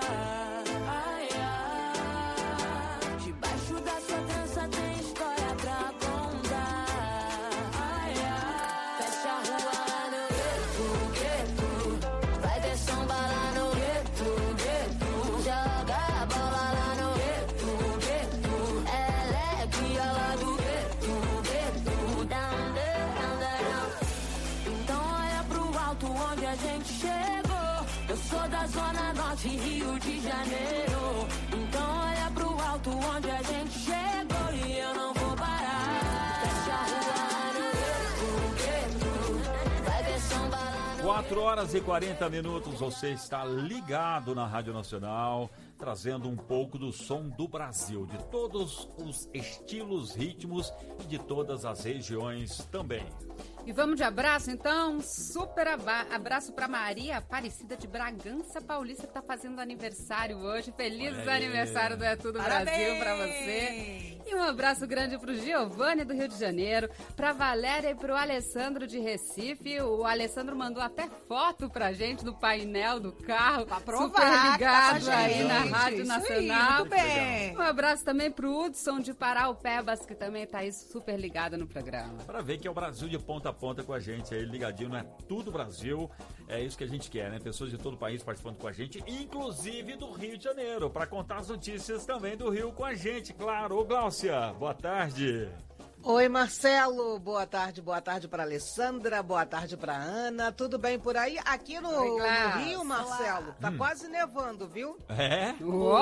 Tem história pra contar. Ai, ai. Fecha a rua lá no gueto, gueto. Vai ter samba lá no gueto, gueto. Joga a bola lá no gueto, gueto. Ela é cria lá do gueto, gueto. Down, down, down. Então olha pro alto onde a gente chegou. Eu sou da Zona Norte, Rio de Janeiro. Então olha pro alto onde a gente chegou. Eu não vou parar. Fecha a rua no gueto, gueto. Vai ver samba lá no quatro horas e quarenta minutos, você está ligado na Rádio Nacional, trazendo um pouco do som do Brasil, de todos os estilos, ritmos e de todas as regiões também. E vamos de abraço, então. Super abraço para Maria Aparecida de Bragança Paulista, que tá fazendo aniversário hoje. Feliz aniversário do É Tudo Brasil para você. E um abraço grande pro Giovanni do Rio de Janeiro, pra Valéria e pro Alessandro de Recife. O Alessandro mandou até foto pra gente do painel do carro. Pra provar, super ligado tá aí gente. na Rádio Isso Nacional. aí, muito bem. Um abraço também pro Hudson de Paraupebas, que também tá aí super ligado no programa. Para ver que é o Brasil de ponta a ponta com a gente aí, ligadinho, não é tudo Brasil. É isso que a gente quer, né? Pessoas de todo o país participando com a gente, inclusive do Rio de Janeiro, para contar as notícias também do Rio com a gente, claro. Ô, Gláucia, boa tarde. Oi, Marcelo, boa tarde, boa tarde para Alessandra, boa tarde para Ana, tudo bem por aí? Aqui no, Oi, no Rio, Marcelo, olá. tá Hum. quase nevando, viu? É?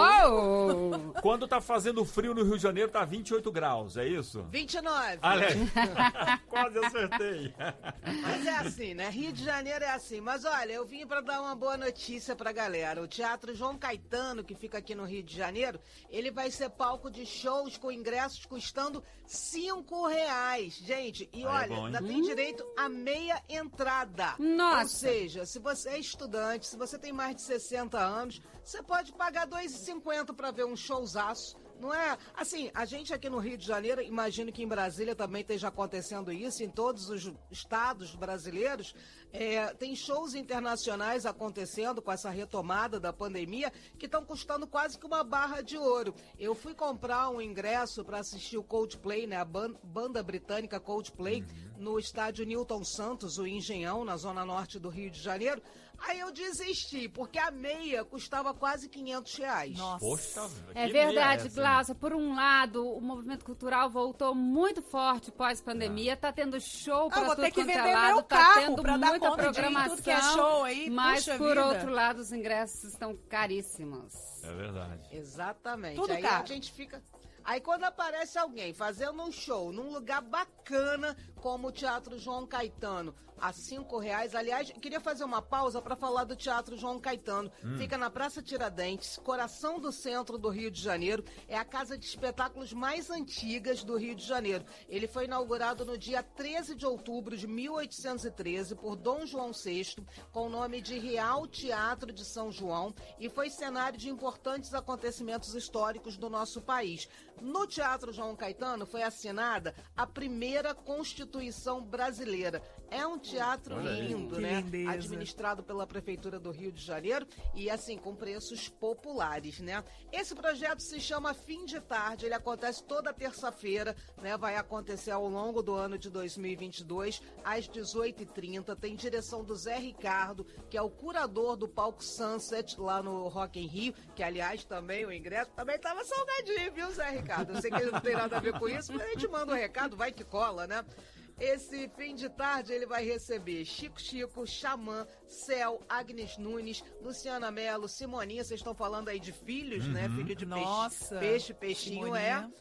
Uou! Quando tá fazendo frio no Rio de Janeiro, tá vinte e oito graus, é isso? vinte e nove. Olha aí. Quase acertei. Mas é assim, né? Rio de Janeiro é assim. Mas olha, eu vim para dar uma boa notícia pra galera. O Teatro João Caetano, que fica aqui no Rio de Janeiro, ele vai ser palco de shows com ingressos custando cinco reais. Gente, e Aí é olha, bom, hein? ainda tem direito a meia entrada. Nossa! Ou seja, se você é estudante, se você tem mais de sessenta anos, você pode pagar dois reais e cinquenta centavos para ver um showzaço. Não é? Assim, a gente aqui no Rio de Janeiro, imagino que em Brasília também esteja acontecendo isso, em todos os estados brasileiros, é, tem shows internacionais acontecendo com essa retomada da pandemia que estão custando quase que uma barra de ouro. Eu fui comprar um ingresso para assistir o Coldplay, né, a ban- banda britânica Coldplay, no estádio Newton Santos, o Engenhão, na zona norte do Rio de Janeiro. Aí eu desisti, porque a meia custava quase quinhentos reais. Nossa. Poxa, É que verdade, meia é essa, Gláucia. Por um lado, o movimento cultural voltou muito forte pós-pandemia. Tá tendo show Ah, pra vou tudo ter que quanto é vender lado. meu Tá carro tendo pra dar muita conta de ir em programação. tudo que é show aí, Mas, puxa por vida. outro lado, os ingressos estão caríssimos. É verdade. Exatamente. Tudo Aí caro. a gente fica. Aí quando aparece alguém fazendo um show num lugar bacana como o Teatro João Caetano, a cinco reais. Aliás, eu queria fazer uma pausa para falar do Teatro João Caetano. Hum. Fica na Praça Tiradentes, coração do centro do Rio de Janeiro. É a casa de espetáculos mais antigas do Rio de Janeiro. Ele foi inaugurado no dia treze de outubro de mil oitocentos e treze por Dom João sexto, com o nome de Real Teatro de São João, e foi cenário de importantes acontecimentos históricos do nosso país. No Teatro João Caetano foi assinada a primeira Constituição brasileira. É um teatro Olha aí. lindo, Que né? lindeza. Administrado pela Prefeitura do Rio de Janeiro e, assim, com preços populares, né? Esse projeto se chama Fim de Tarde, ele acontece toda terça-feira, né? Vai acontecer ao longo do ano de dois mil e vinte e dois, às dezoito e trinta. Tem direção do Zé Ricardo, que é o curador do palco Sunset, lá no Rock in Rio, que, aliás, também o ingresso também estava salgadinho, viu, Zé Ricardo? Eu sei que ele não tem nada a ver com isso, mas a gente manda um recado, vai que cola, né? Esse fim de tarde ele vai receber Chico Chico, Xamã, Céu, Agnes Nunes, Luciana Mello, Simoninha. Vocês estão falando aí de filhos, né? Uhum. Filho de Nossa, peixe, peixe, peixinho Simoninha.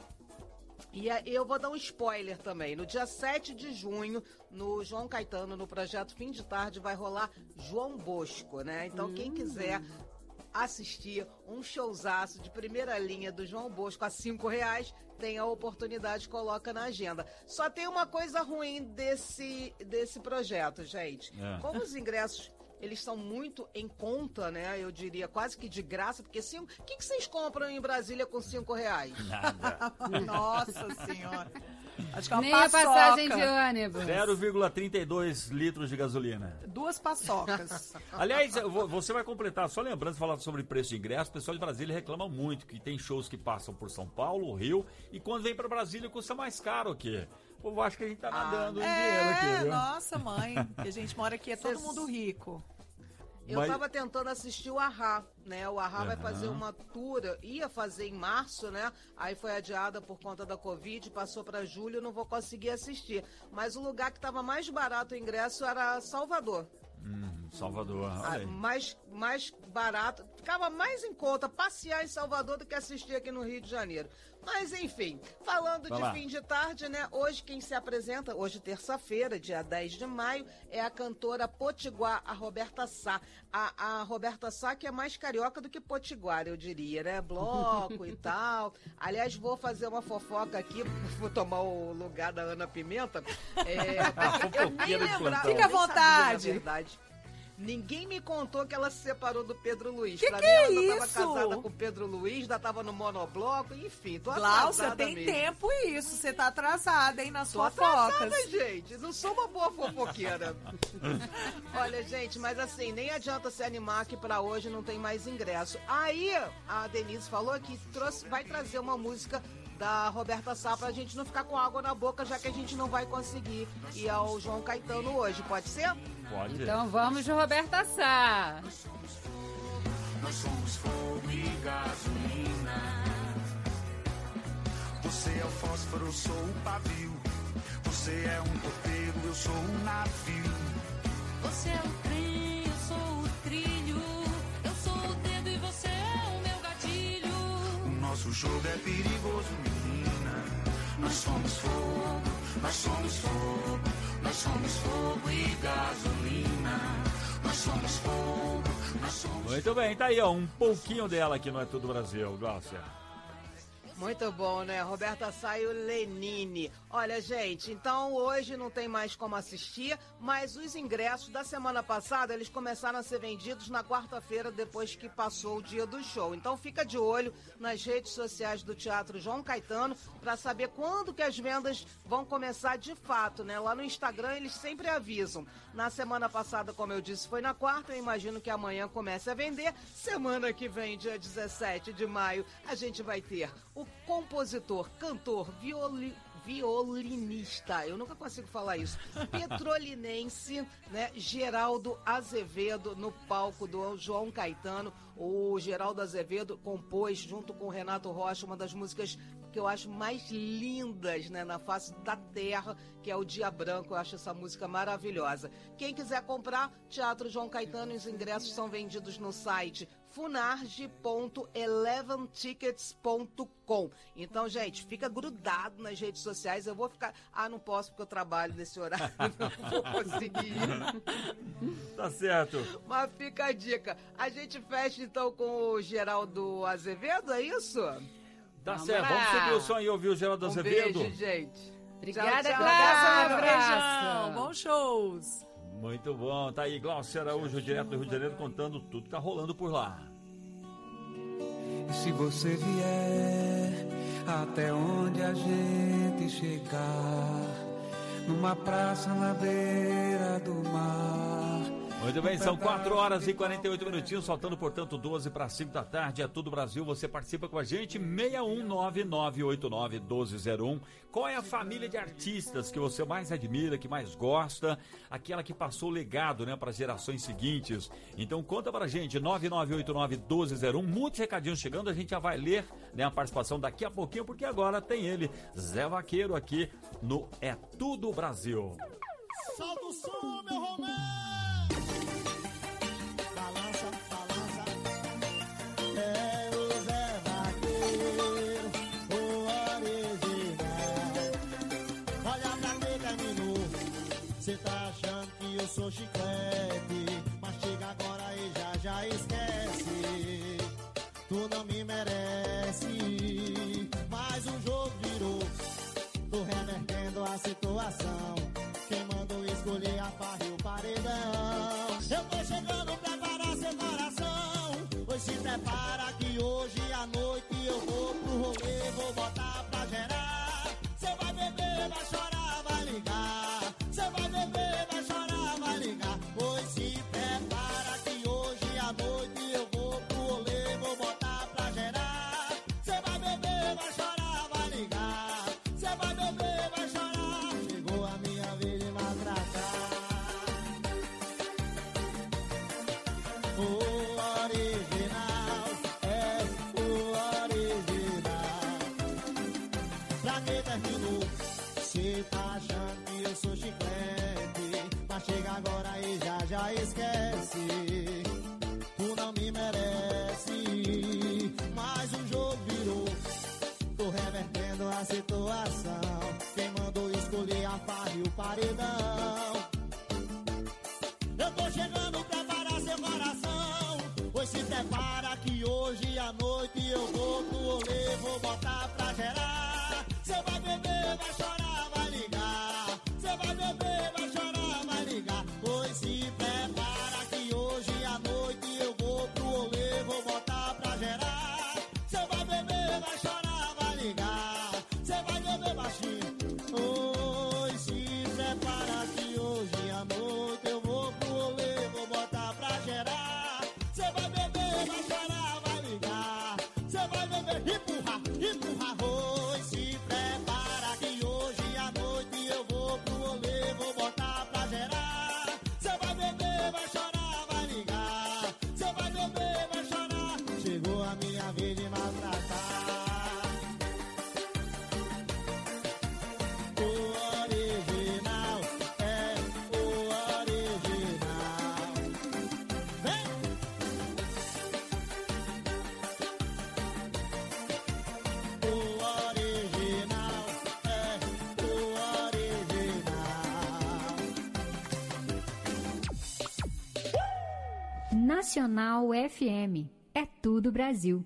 é. E aí eu vou dar um spoiler também. No dia sete de junho, no João Caetano, no projeto Fim de Tarde, vai rolar João Bosco, né? Então quem quiser assistir um showzaço de primeira linha do João Bosco a cinco reais, tem a oportunidade, coloca na agenda. Só tem uma coisa ruim desse, desse projeto, gente. É. Como os ingressos, eles são muito em conta, né? Eu diria quase que de graça, porque cinco... o que, que vocês compram em Brasília com cinco reais? Nada. Nossa Senhora. Acho que é uma Nem a paçoca. passagem de ônibus. zero vírgula trinta e dois litros de gasolina. Duas paçocas. Aliás, eu vou- você vai completar, só lembrando, falando sobre preço de ingresso, o pessoal de Brasília reclama muito, que tem shows que passam por São Paulo, Rio, e quando vem pra Brasília custa mais caro aqui. O povo acha que a gente tá nadando em dinheiro aqui, É, viu? nossa mãe, que a gente mora aqui, é todo mundo rico. Eu Mas- tava tentando assistir o Ahá, né? O Ahá vai Aham. fazer uma tour, ia fazer em março, né? Aí foi adiada por conta da Covid, passou para julho, não vou conseguir assistir. Mas o lugar que tava mais barato o ingresso era Salvador. Uhum. Salvador, olha Ah, aí. mais, mais barato, ficava mais em conta passear em Salvador do que assistir aqui no Rio de Janeiro. Mas enfim, falando Vai de lá. fim de tarde, né? Hoje quem se apresenta, hoje terça-feira, dia dez de maio, é a cantora potiguar, a Roberta Sá. A, a Roberta Sá que é mais carioca do que potiguar, eu diria, né? Bloco e tal. Aliás, vou fazer uma fofoca aqui, vou tomar o lugar da Ana Pimenta. É, eu nem Fofoqueira de lembrava, plantão. eu Fica à nem sabia, vontade. na verdade. Ninguém me contou que ela se separou do Pedro Luiz. Que pra que mim, é ela ainda isso? tava casada com o Pedro Luiz, ainda tava no monobloco, enfim, tô Glaucia, atrasada tem mesmo. tempo isso. Você tá atrasada, hein, nas Tô fofocas. atrasada, gente. Não sou uma boa fofoqueira. Olha, gente, mas assim, nem adianta se animar que pra hoje não tem mais ingresso. Aí, a Denise falou que trouxe, vai trazer uma música da Roberta Sá pra gente não ficar com água na boca, já que a gente não vai conseguir ir ao João Caetano hoje. Pode ser? Pode. Então vamos de Roberta Sá. Nós somos fogo e gasolina. Você é o fósforo, eu sou o pavio. Você é um porteiro, eu sou um navio. Você é o trem, eu sou o trilho. Eu sou o dedo e você é o meu gatilho. O nosso jogo é perigoso, menina. Nós somos fogo, nós somos fogo. Nós somos fogo e gasolina. Nós somos fogo, nós somos Muito bem, tá aí, ó, um pouquinho dela aqui no É Tudo Brasil, Glaucia. Muito bom, né? Roberta Sá e o Lenine. Olha, gente, então hoje não tem mais como assistir, mas os ingressos da semana passada, eles começaram a ser vendidos na quarta-feira, depois que passou o dia do show. Então fica de olho nas redes sociais do Teatro João Caetano para saber quando que as vendas vão começar de fato, né? Lá no Instagram eles sempre avisam. Na semana passada, como eu disse, foi na quarta, eu imagino que amanhã comece a vender. Semana que vem, dia dezessete de maio, a gente vai ter o compositor, cantor, violi, violinista, eu nunca consigo falar isso, petrolinense, né, Geraldo Azevedo no palco do João Caetano. O Geraldo Azevedo compôs, junto com o Renato Rocha, uma das músicas que eu acho mais lindas, né, na face da terra, que é o Dia Branco. Eu acho essa música maravilhosa. Quem quiser comprar, Teatro João Caetano, os ingressos são vendidos no site funarge ponto eleven tickets ponto com. Então, gente, fica grudado nas redes sociais. Eu vou ficar... Ah, não posso porque eu trabalho nesse horário. Não vou conseguir ir. Tá certo. Mas fica a dica. A gente fecha, então, com o Geraldo Azevedo, é isso? Tá Vamos certo, lá. vamos seguir o som e ouvir o Geraldo Um Azevedo. beijo, gente. Obrigada, Tchau, tchau. Glaucia. Um beijão. Bons shows. Muito bom, tá aí Glaucia Araújo, direto do Rio de Janeiro, contando tudo que tá rolando por lá. E se você vier até onde a gente chegar, numa praça na beira do mar. Muito bem, são quatro horas e quarenta e oito minutinhos, faltando, portanto, doze para cinco da tarde. É Tudo Brasil, você participa com a gente, seis um nove nove oito nove um dois zero um. Qual é a família de artistas que você mais admira, que mais gosta, aquela que passou legado, né, para gerações seguintes? Então conta pra gente, nove nove oito nove um dois zero um. Muitos recadinhos chegando, a gente já vai ler, né, a participação daqui a pouquinho, porque agora tem ele, Zé Vaqueiro, aqui no É Tudo Brasil. Solta o som, meu Romão! Balança, balança. É o Zé Vaqueiro, o original. Olha pra quem terminou. Cê tá achando que eu sou chiclete, mas chega agora e já já esquece. Tu não me merece. Mas o jogo virou. Tô revertendo a situação. Quem mandou escolher a farra e o paredão? Eu tô chegando pra parar seu coração. Pois se prepara que hoje à noite eu vou pro rolê, vou botar pra gerar. Cê vai beber, vai chorar, vai ligar. Cê vai beber, vai chorar, vai ligar. Pois se prepara que hoje à noite eu vou pro rolê, vou botar pra gerar. Cê vai beber, vai chorar, vai ligar. Cê vai beber, vai chorar. Chegou a minha vez de maltratar. O original é o original. Pra quem terminou, cê tá achando que eu sou chiclete, mas chega agora e já já esquece. você. Tu não me merece, mas o jogo virou. Tô revertendo a situação. Quem mandou escolher a farra e o paredão? Eu tô chegando pra parar seu coração. Pois se prepara que hoje à noite eu vou pro rolê, vou botar pra gerar. Cê vai beber, vai chorar, vai ligar. Cê vai beber, vai chorar, vai ligar. Pois se prepara que hoje à noite eu vou pro rolê, vou botar pra gerar. Cê vai beber, vai chorar, vai ligar. Cê vai beber baixinho. Pois se prepara que hoje à noite eu vou pro rolê, vou botar pra gerar. Cê vai beber, vai chorar, vai ligar. Cê vai beber, empurrar, empurrar. Pois se prepara que hoje à noite eu vou pro rolê, vou botar pra gerar. Cê vai beber, vai chorar, vai ligar. Cê vai beber, vai chorar. Chegou a minha vez de maltratar. O original é o original. Vem! O original é o original. Nacional F M. É tudo Brasil.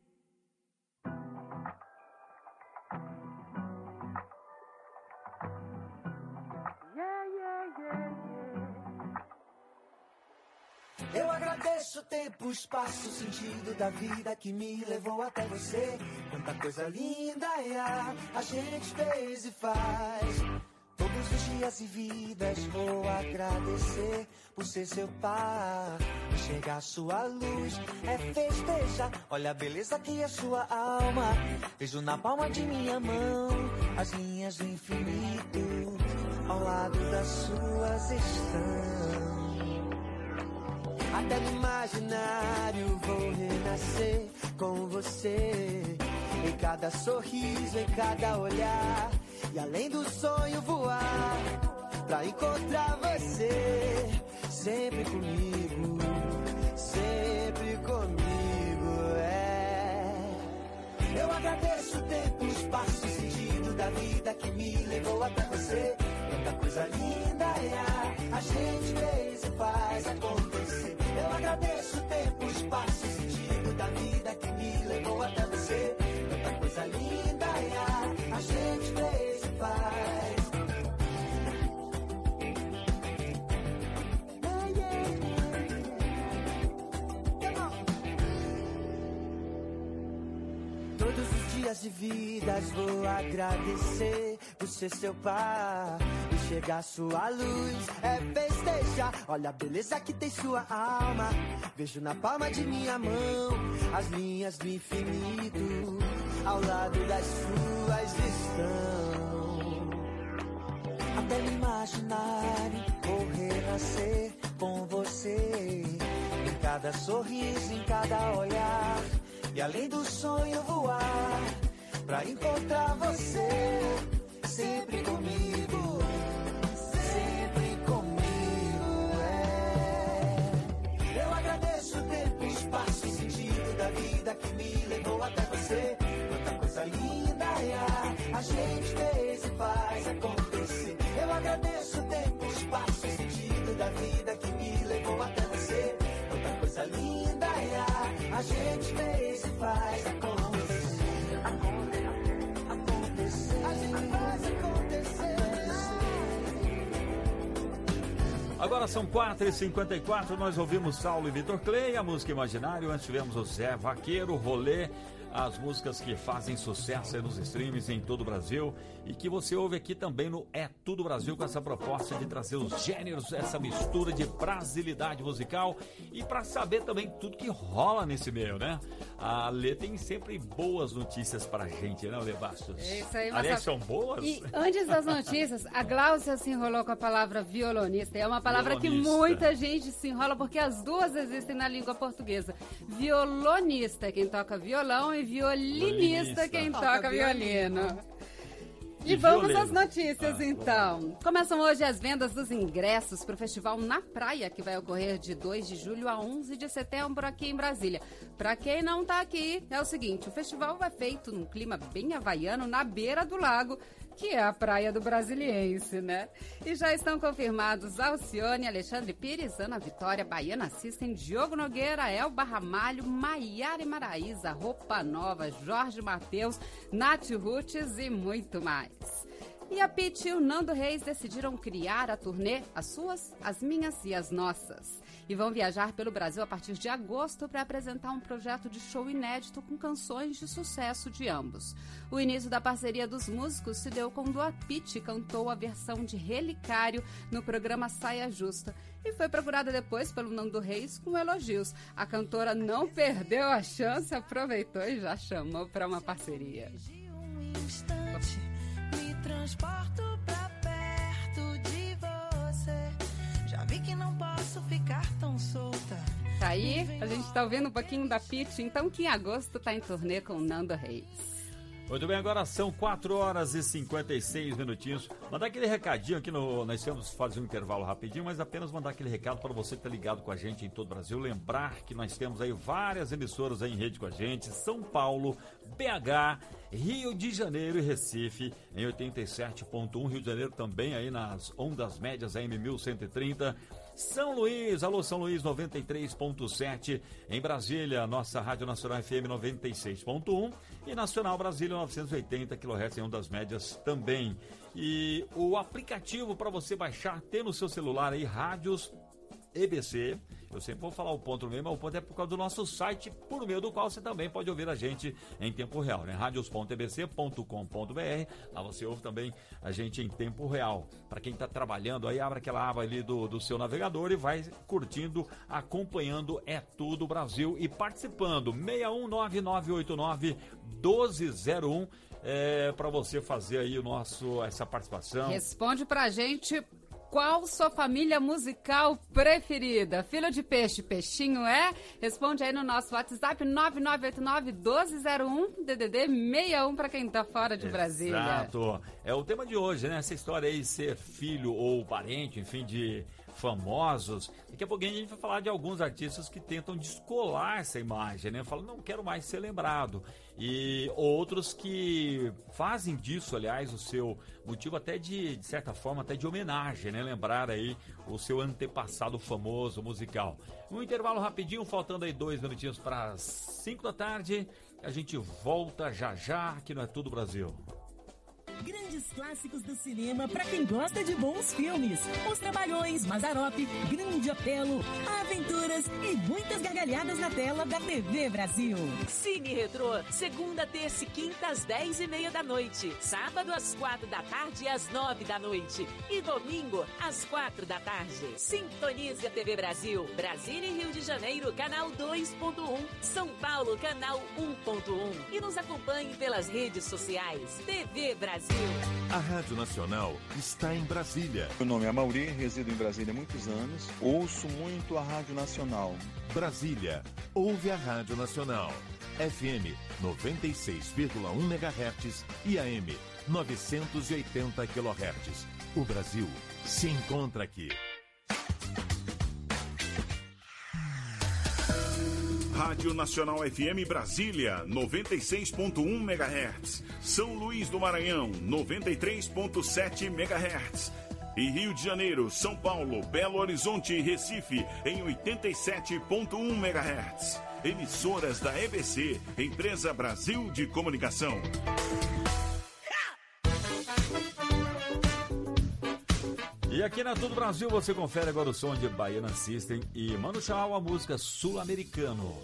Eu agradeço o tempo, o espaço, o sentido da vida que me levou até você. Quanta coisa linda é a, a gente fez e faz. Todos os dias e vidas vou agradecer por ser seu par. Enxergar sua luz é festejar. Olha a beleza que é sua alma. Vejo na palma de minha mão as linhas do infinito. Ao lado das suas estão. Até no imaginário vou renascer com você. Em cada sorriso, em cada olhar. E além do sonho voar pra encontrar você. Sempre comigo, sempre comigo, é. Eu agradeço o tempo, o espaço, o sentido da vida que me levou até você. Tanta coisa linda é a, a gente fez e faz acontecer. Eu agradeço o tempo, o espaço, o sentido da vida que me levou até você. Tanta coisa linda é a, a gente fez e faz. Todos os dias de vidas vou agradecer por ser seu par. Enxergar sua luz é festejar. Olha a beleza que tem sua alma. Vejo na palma de minha mão as linhas do infinito. Ao lado das suas estão. Até no imaginário vou renascer com você. Em cada sorriso, em cada olhar. E além do sonho voar pra encontrar você. Sempre comigo, sempre comigo, é. Eu agradeço o tempo, o espaço, o sentido da vida que me levou até você. Quanta coisa linda é a, a gente fez e faz acontecer. Eu agradeço o tempo, o espaço, o sentido da vida que me levou até você. Quanta coisa linda é a, a gente fez e faz acontecer. Acontecer, a gente faz acontecer. Agora são quatro e cinquenta e quatro, nós ouvimos Saulo e Vitor Clay, a música Imaginário. Antes tivemos o Zé Vaqueiro, Rolê, as músicas que fazem sucesso aí nos streams em todo o Brasil e que você ouve aqui também no É Tudo Brasil, com essa proposta de trazer os gêneros, essa mistura de brasilidade musical. E para saber também tudo que rola nesse meio, né? A Lê tem sempre boas notícias pra gente, né, Lê Bastos? É isso aí, Aliás, Marcelo. são boas? E antes das notícias, a Gláucia se enrolou com a palavra violonista. É uma palavra Violonista. que muita gente se enrola, porque as duas existem na língua portuguesa. Violonista é quem toca violão e violinista, Violinista. quem Toca toca violino. E vamos às notícias, ah, então. Vamos. Começam hoje as vendas dos ingressos para o Festival Na Praia, que vai ocorrer de dois de julho a onze de setembro aqui em Brasília. Para quem não está aqui, é o seguinte, o festival vai feito num clima bem havaiano na beira do lago, que é a praia do Brasiliense, né? E já estão confirmados Alcione, Alexandre Pires, Ana Vitória, Baiana System, Diogo Nogueira, Elba Ramalho, Maiara e Maraísa, Roupa Nova, Jorge Mateus, Nath Roots e muito mais. E a Pitty e o Nando Reis decidiram criar a turnê As Suas, As Minhas e As Nossas. E vão viajar pelo Brasil a partir de agosto para apresentar um projeto de show inédito com canções de sucesso de ambos. O início da parceria dos músicos se deu quando a Pitty cantou a versão de Relicário no programa Saia Justa e foi procurada depois pelo Nando Reis com elogios. A cantora não perdeu a chance, aproveitou e já chamou para uma parceria. Me transporto pra perto de você. Já vi que não posso ficar tão solta. Tá aí, a gente tá ouvindo um pouquinho da Pitty, então que em agosto tá em turnê com o Nando Reis. Muito bem, agora são quatro horas e cinquenta e seis minutinhos. Mandar aquele recadinho aqui, no, nós temos que fazer um intervalo rapidinho, mas apenas mandar aquele recado para você que tá ligado com a gente em todo o Brasil. Lembrar que nós temos aí várias emissoras aí em rede com a gente. São Paulo, B H, Rio de Janeiro e Recife em oitenta e sete ponto um. Rio de Janeiro também aí nas ondas médias A M mil cento e trinta. São Luís, alô São Luís, noventa e três ponto sete. Em Brasília, nossa Rádio Nacional F M noventa e seis ponto um. E Nacional Brasília, novecentos e oitenta quilohertz em ondas médias também. E o aplicativo para você baixar, ter no seu celular aí, Rádios E B C. Eu sempre vou falar o ponto mesmo, mas o ponto é por causa do nosso site, por meio do qual você também pode ouvir a gente em tempo real, né? radios ponto e b c ponto com ponto b r. Lá você ouve também a gente em tempo real. Para quem está trabalhando aí, abre aquela aba ali do, do seu navegador e vai curtindo, acompanhando É Tudo Brasil e participando. seis um nove nove oito nove um dois zero um é, para você fazer aí o nosso, essa participação. Responde pra gente. Qual sua família musical preferida? Filho de peixe, peixinho é? Responde aí no nosso WhatsApp nove nove oito nove um dois zero um, D D D sessenta e um para quem tá fora de Brasília. Exato. É o tema de hoje, né? Essa história aí de ser filho ou parente, enfim, de famosos. Daqui a pouquinho a gente vai falar de alguns artistas que tentam descolar essa imagem, né? Falam, não quero mais ser lembrado. E outros que fazem disso, aliás, o seu motivo até de, de certa forma, até de homenagem, né? Lembrar aí o seu antepassado famoso musical. Um intervalo rapidinho, faltando aí dois minutinhos para as cinco da tarde. A gente volta já já aqui no É Tudo Brasil. Grandes clássicos do cinema para quem gosta de bons filmes. Os Trabalhões, Mazzaropi, Grande Otelo, Aventuras e muitas gargalhadas na tela da T V Brasil. Cine Retrô, segunda, terça e quinta às dez e meia da noite. Sábado às quatro da tarde e às nove da noite. E domingo às quatro da tarde. Sintonize a T V Brasil. Brasília e Rio de Janeiro, canal dois ponto um. São Paulo, canal um ponto um. E nos acompanhe pelas redes sociais. T V Brasil. A Rádio Nacional está em Brasília. Meu nome é Mauri, resido em Brasília há muitos anos. Ouço muito a Rádio Nacional. Brasília, ouve a Rádio Nacional. F M noventa e seis vírgula um megahertz e A M novecentos e oitenta quilohertz. O Brasil se encontra aqui. Rádio Nacional F M Brasília, noventa e seis ponto um megahertz. São Luís do Maranhão, noventa e três ponto sete megahertz. E Rio de Janeiro, São Paulo, Belo Horizonte e Recife, em oitenta e sete ponto um megahertz. Emissoras da E B C, Empresa Brasil de Comunicação. E aqui na Tudo Brasil você confere agora o som de Baiana System e Mano Chao, a música Sul-Americano.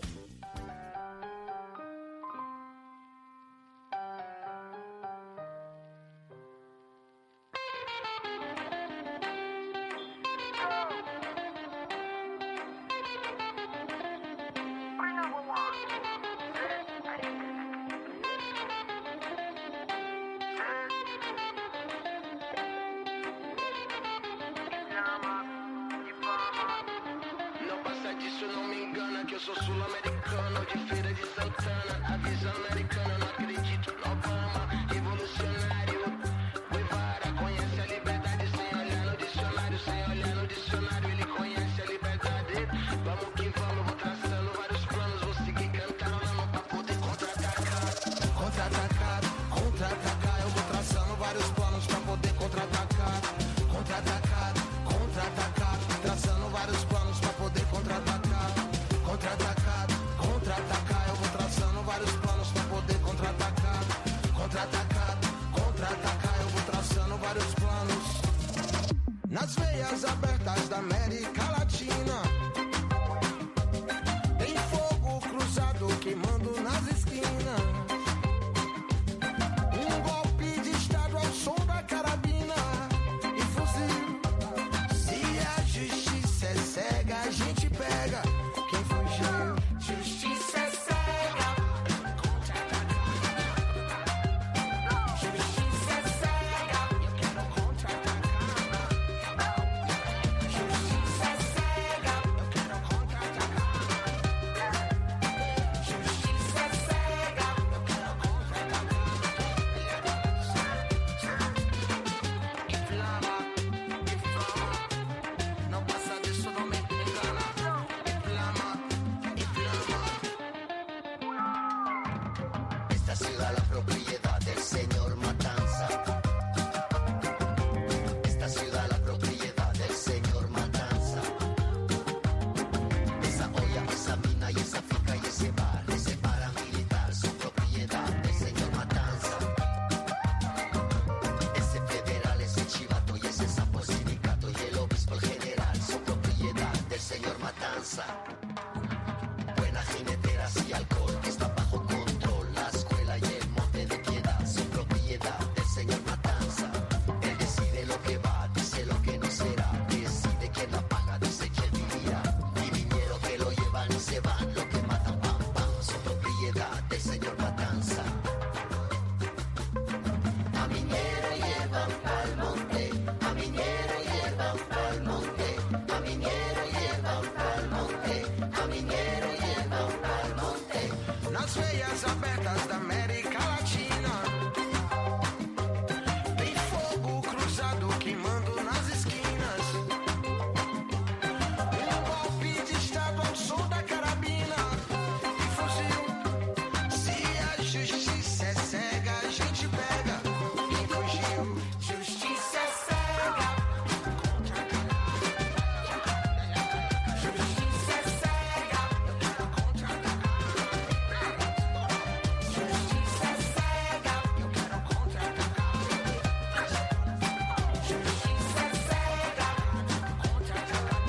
revolucionário, ele conhece a liberdade. Vamos que vamos, vou traçando vários planos, vou seguir cantarolando pra poder contra-atacar. Contra-atacar, contra-atacar, eu vou traçando vários planos pra poder contra-atacar. Contra-atacar, contra-atacar, traçando vários planos pra poder contra-atacar. Contra-atacar, contra-atacar, eu vou traçando vários planos pra poder contra-atacar. Contra-atacar, contra-atacar, eu vou traçando vários planos. Nas veias abertas da América Latina tem fogo cruzado queimando nas esquinas. Um golpe de estado ao som da carabina e fuzil. Se a justiça é cega, a gente pega quem fugiu. Justiça é cega. Justiça é cega. Eu quero contra-atacar. Justiça é cega. Eu quero contra-atacar. Justiça é cega. Eu quero contra-atacar. Inflama, inflama. Não passa disso, não me engana. Inflama, inflama. Esta ciudad la propiedad del señor Matanza. Esta ciudad la propiedad del señor Matanza. Esa olla, esa mina y esa finca y ese bar, ese paramilitar son propiedad del señor Matanza. Ese federal, ese chivato y ese sapo sindicato y el obispo el general son propiedad del señor Matanza. Buenas jineteras y alcohol está bajo control. La escuela y el monte de piedad son propiedad del señor Matanza. Él decide lo que va, dice lo que no será. Decide quién la paga, dice quién vivirá. Y viñero que lo llevan y se van, lo que matan, pam, pam, son propiedad del señor Matanza. A minero llevan pa'l monte, a minero llevan pa'l monte, a minero llevan pa'l monte, a minero llevan pa'l monte. Nas veias abertas da América Latina tem fogo cruzado queimando nas esquinas. Um golpe de estado ao som da carabina e fuzil. Se a justiça é cega, a gente pega quem fugiu. Justiça é cega. Justiça é cega. Eu quero contra-atacar. Justiça é cega. Eu quero contra-atacar. Justiça é cega. Contra-atacar.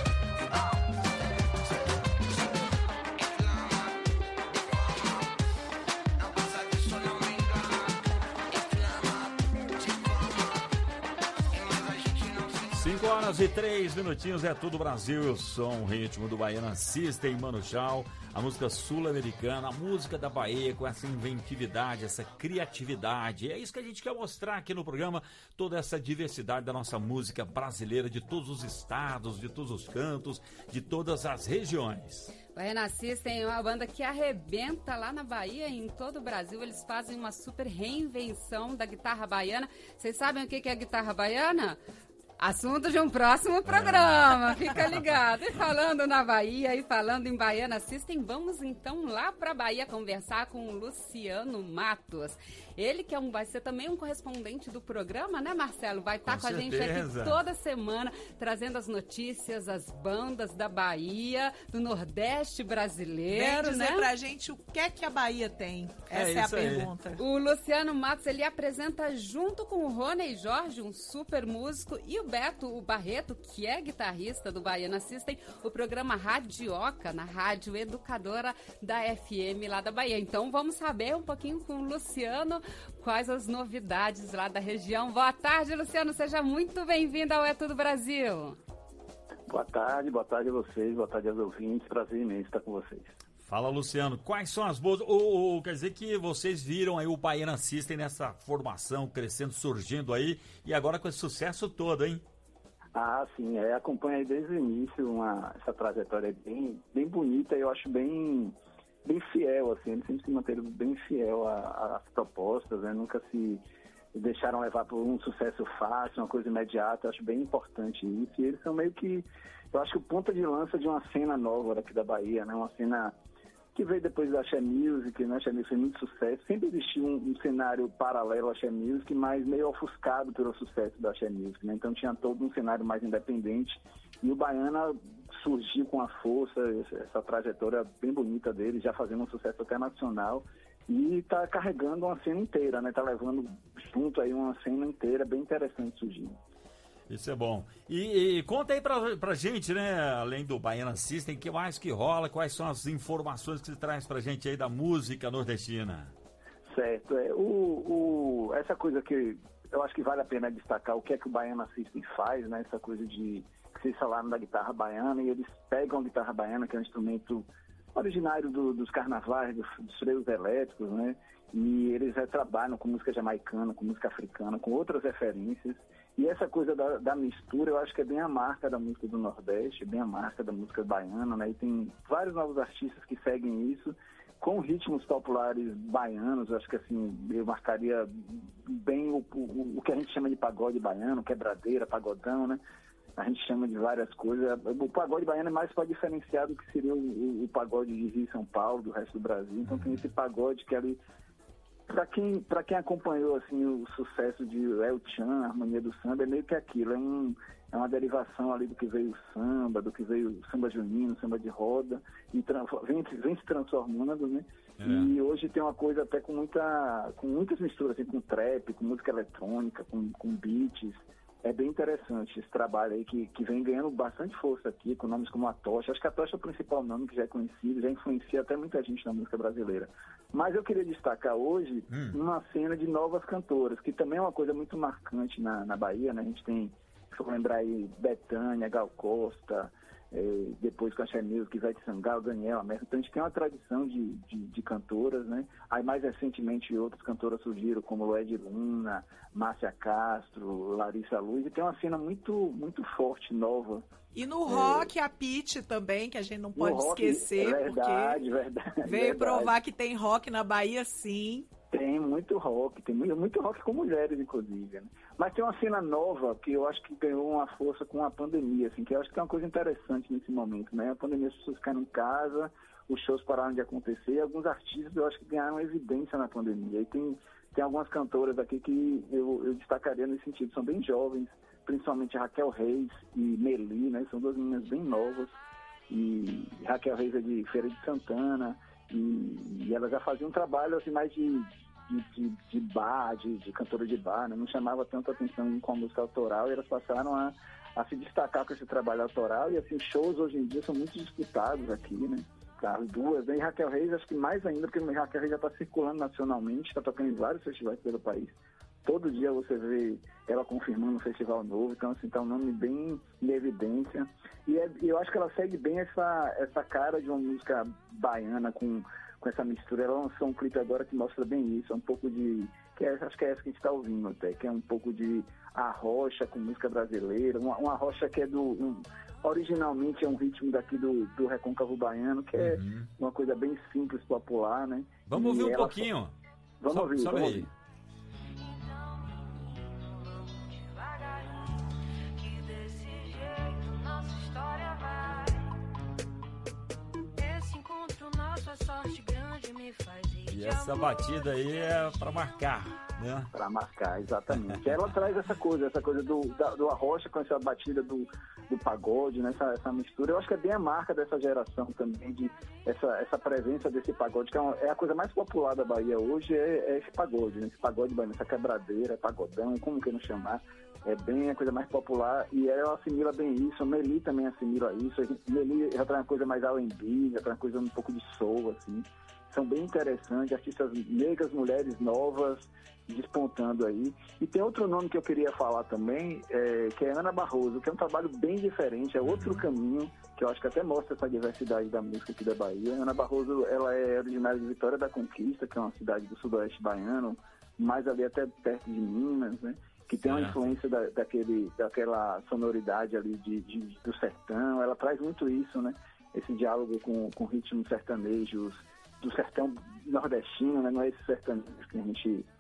Não passa disso, não me engana. Inflama, difama. Mas a gente não se cinco horas e três minutinhos, é tudo Brasil, o som, o ritmo do Baiana System, Mano Chao, a música sul-americana, a música da Bahia com essa inventividade, essa criatividade. É isso que a gente quer mostrar aqui no programa, toda essa diversidade da nossa música brasileira, de todos os estados, de todos os cantos, de todas as regiões. O Baiana System é uma banda que arrebenta lá na Bahia e em todo o Brasil. Eles fazem uma super reinvenção da guitarra baiana. Vocês sabem o que é a guitarra baiana? Assunto de um próximo programa, fica ligado. E falando na Bahia e falando em Baiana System, vamos então lá para a Bahia conversar com o Luciano Matos. Ele que é um, vai ser também um correspondente do programa, né, Marcelo? Vai estar com, com a gente aqui toda semana, trazendo as notícias, as bandas da Bahia, do Nordeste brasileiro, Vem dizer né? pra gente o que é que a Bahia tem. Essa é, é a pergunta. Aí. O Luciano Matos, ele apresenta junto com o Rony Jorge, um super músico, e o Beto o Barreto, que é guitarrista do Baiana System, o programa Radioca, na Rádio Educadora da F M lá da Bahia. Então vamos saber um pouquinho com o Luciano quais as novidades lá da região. Boa tarde, Luciano, seja muito bem-vindo ao É Tudo Brasil. Boa tarde, boa tarde a vocês, boa tarde aos ouvintes, prazer imenso estar com vocês. Fala, Luciano, quais são as boas... Ou, ou, quer dizer que vocês viram aí o Baiana System nessa formação, crescendo, surgindo aí, e agora com esse sucesso todo, hein? Ah, sim, é, acompanha aí desde o início uma, essa trajetória bem, bem bonita, eu acho bem, bem fiel, assim, ele sempre se manteve bem fiel às propostas, né? Nunca se deixaram levar por um sucesso fácil, uma coisa imediata. Eu acho bem importante isso. E eles são meio que, eu acho que o ponta de lança de uma cena nova daqui da Bahia, né? Uma cena que veio depois da Axé Music, né? Axé Music foi muito sucesso. Sempre existiu um, um cenário paralelo à Axé Music, mas meio ofuscado pelo sucesso da Axé Music, né? Então tinha todo um cenário mais independente. E o Baiana surgiu com a força, essa trajetória bem bonita dele, já fazendo um sucesso até nacional. E está carregando uma cena inteira, né? Está levando junto aí uma cena inteira bem interessante surgindo. Isso é bom. E, e conta aí pra, pra gente, né? Além do Baiana System, o que mais que rola? Quais são as informações que você traz pra gente aí da música nordestina? Certo. É, o, o, essa coisa que eu acho que vale a pena destacar, o que é que o Baiana System faz, né? Essa coisa de que vocês falaram da guitarra baiana, e eles pegam a guitarra baiana, que é um instrumento originário do, dos carnavais, dos, dos freios elétricos, né? E eles é, trabalham com música jamaicana, com música africana, com outras referências. E essa coisa da, da mistura, eu acho que é bem a marca da música do Nordeste, bem a marca da música baiana, né? E tem vários novos artistas que seguem isso, com ritmos populares baianos. Eu acho que assim, eu marcaria bem o, o, o que a gente chama de pagode baiano, quebradeira, pagodão, né? A gente chama de várias coisas. O pagode baiano é mais para diferenciar do que seria o, o, o pagode de Rio e São Paulo, do resto do Brasil. Então tem esse pagode que ali, para quem, para quem acompanhou assim, o sucesso de El Chan, a harmonia do samba, é meio que aquilo, é, um, é uma derivação ali do que veio o samba, do que veio o samba junino, samba de roda, e vem, vem se transformando, né? É. E hoje tem uma coisa até com, muita, com muitas misturas, assim, com trap, com música eletrônica, com, com beats. É bem interessante esse trabalho aí que, que vem ganhando bastante força aqui, com nomes como a Tocha. Acho que a Tocha é o principal nome que já é conhecido, já influencia até muita gente na música brasileira. Mas eu queria destacar hoje hum. uma cena de novas cantoras, que também é uma coisa muito marcante na, na Bahia, né? A gente tem, se eu lembrar aí, Bethânia, Gal Costa, é, depois com a Axé Music, Ivete Sangalo, Daniela Mercury. Então a gente tem uma tradição de, de, de cantoras, né? Aí mais recentemente outras cantoras surgiram, como Lued Luna, Márcia Castro, Larissa Luz, e tem uma cena muito, muito forte, nova. E no rock, é, a Pitty também, que a gente não pode rock, esquecer, é verdade, porque verdade, veio verdade. provar que tem rock na Bahia, sim. Tem muito rock, tem muito, muito rock com mulheres, inclusive, né? Mas tem uma cena nova que eu acho que ganhou uma força com a pandemia, assim, que eu acho que é uma coisa interessante nesse momento, né? A pandemia, as pessoas ficaram em casa, os shows pararam de acontecer, e alguns artistas eu acho que ganharam evidência na pandemia. E tem, tem algumas cantoras aqui que eu, eu destacaria nesse sentido, são bem jovens, principalmente Raquel Reis e Meli, né? São duas meninas bem novas, e Raquel Reis é de Feira de Santana, e, e ela já fazia um trabalho assim, mais de, de, de, de bar, de, de cantora de bar, né? Não chamava tanta atenção com a música autoral, e elas passaram a, a se destacar com esse trabalho autoral, e assim, shows hoje em dia são muito disputados aqui, né? As duas, né? E Raquel Reis acho que mais ainda, porque Raquel Reis já está circulando nacionalmente, está tocando em vários festivais pelo país. Todo dia você vê ela confirmando um festival novo, então assim, tá um nome bem em evidência. E é, eu acho que ela segue bem essa, essa cara de uma música baiana com, com essa mistura. Ela lançou um clipe agora que mostra bem isso, é um pouco de... Que é, acho que é essa que a gente está ouvindo até, que é um pouco de arrocha com música brasileira, uma, uma arrocha que é do... Um, originalmente é um ritmo daqui do, do Recôncavo Baiano, que é uhum. uma coisa bem simples, popular, né? Vamos e ouvir um pouquinho. Só... Vamos só, ouvir, só vamos aí. ouvir. E essa batida aí é para marcar, né? Para marcar, exatamente. Ela traz essa coisa, essa coisa do, da, do arrocha com essa batida do, do pagode, né? essa, essa mistura. Eu acho que é bem a marca dessa geração também, de essa, essa presença desse pagode, que é, uma, é a coisa mais popular da Bahia hoje, é, é esse pagode, né? Esse pagode baiano, essa quebradeira, pagodão, como que não chamar. É bem a coisa mais popular, e ela assimila bem isso. A Meli também assimila isso. A Meli já traz uma coisa mais R and B, já traz uma coisa um pouco de soul, assim. São bem interessantes, artistas negras, mulheres novas, despontando aí. E tem outro nome que eu queria falar também, é, que é Ana Barroso, que é um trabalho bem diferente, é outro caminho, que eu acho que até mostra essa diversidade da música aqui da Bahia. Ana Barroso, ela é originária de Vitória da Conquista, que é uma cidade do sudoeste baiano, mais ali até perto de Minas, né? Que tem uma influência da, daquele, daquela sonoridade ali de, de, do sertão. Ela traz muito isso, né? Esse diálogo com, com ritmos sertanejos do sertão nordestino, né? Não é esse sertanejo que a gente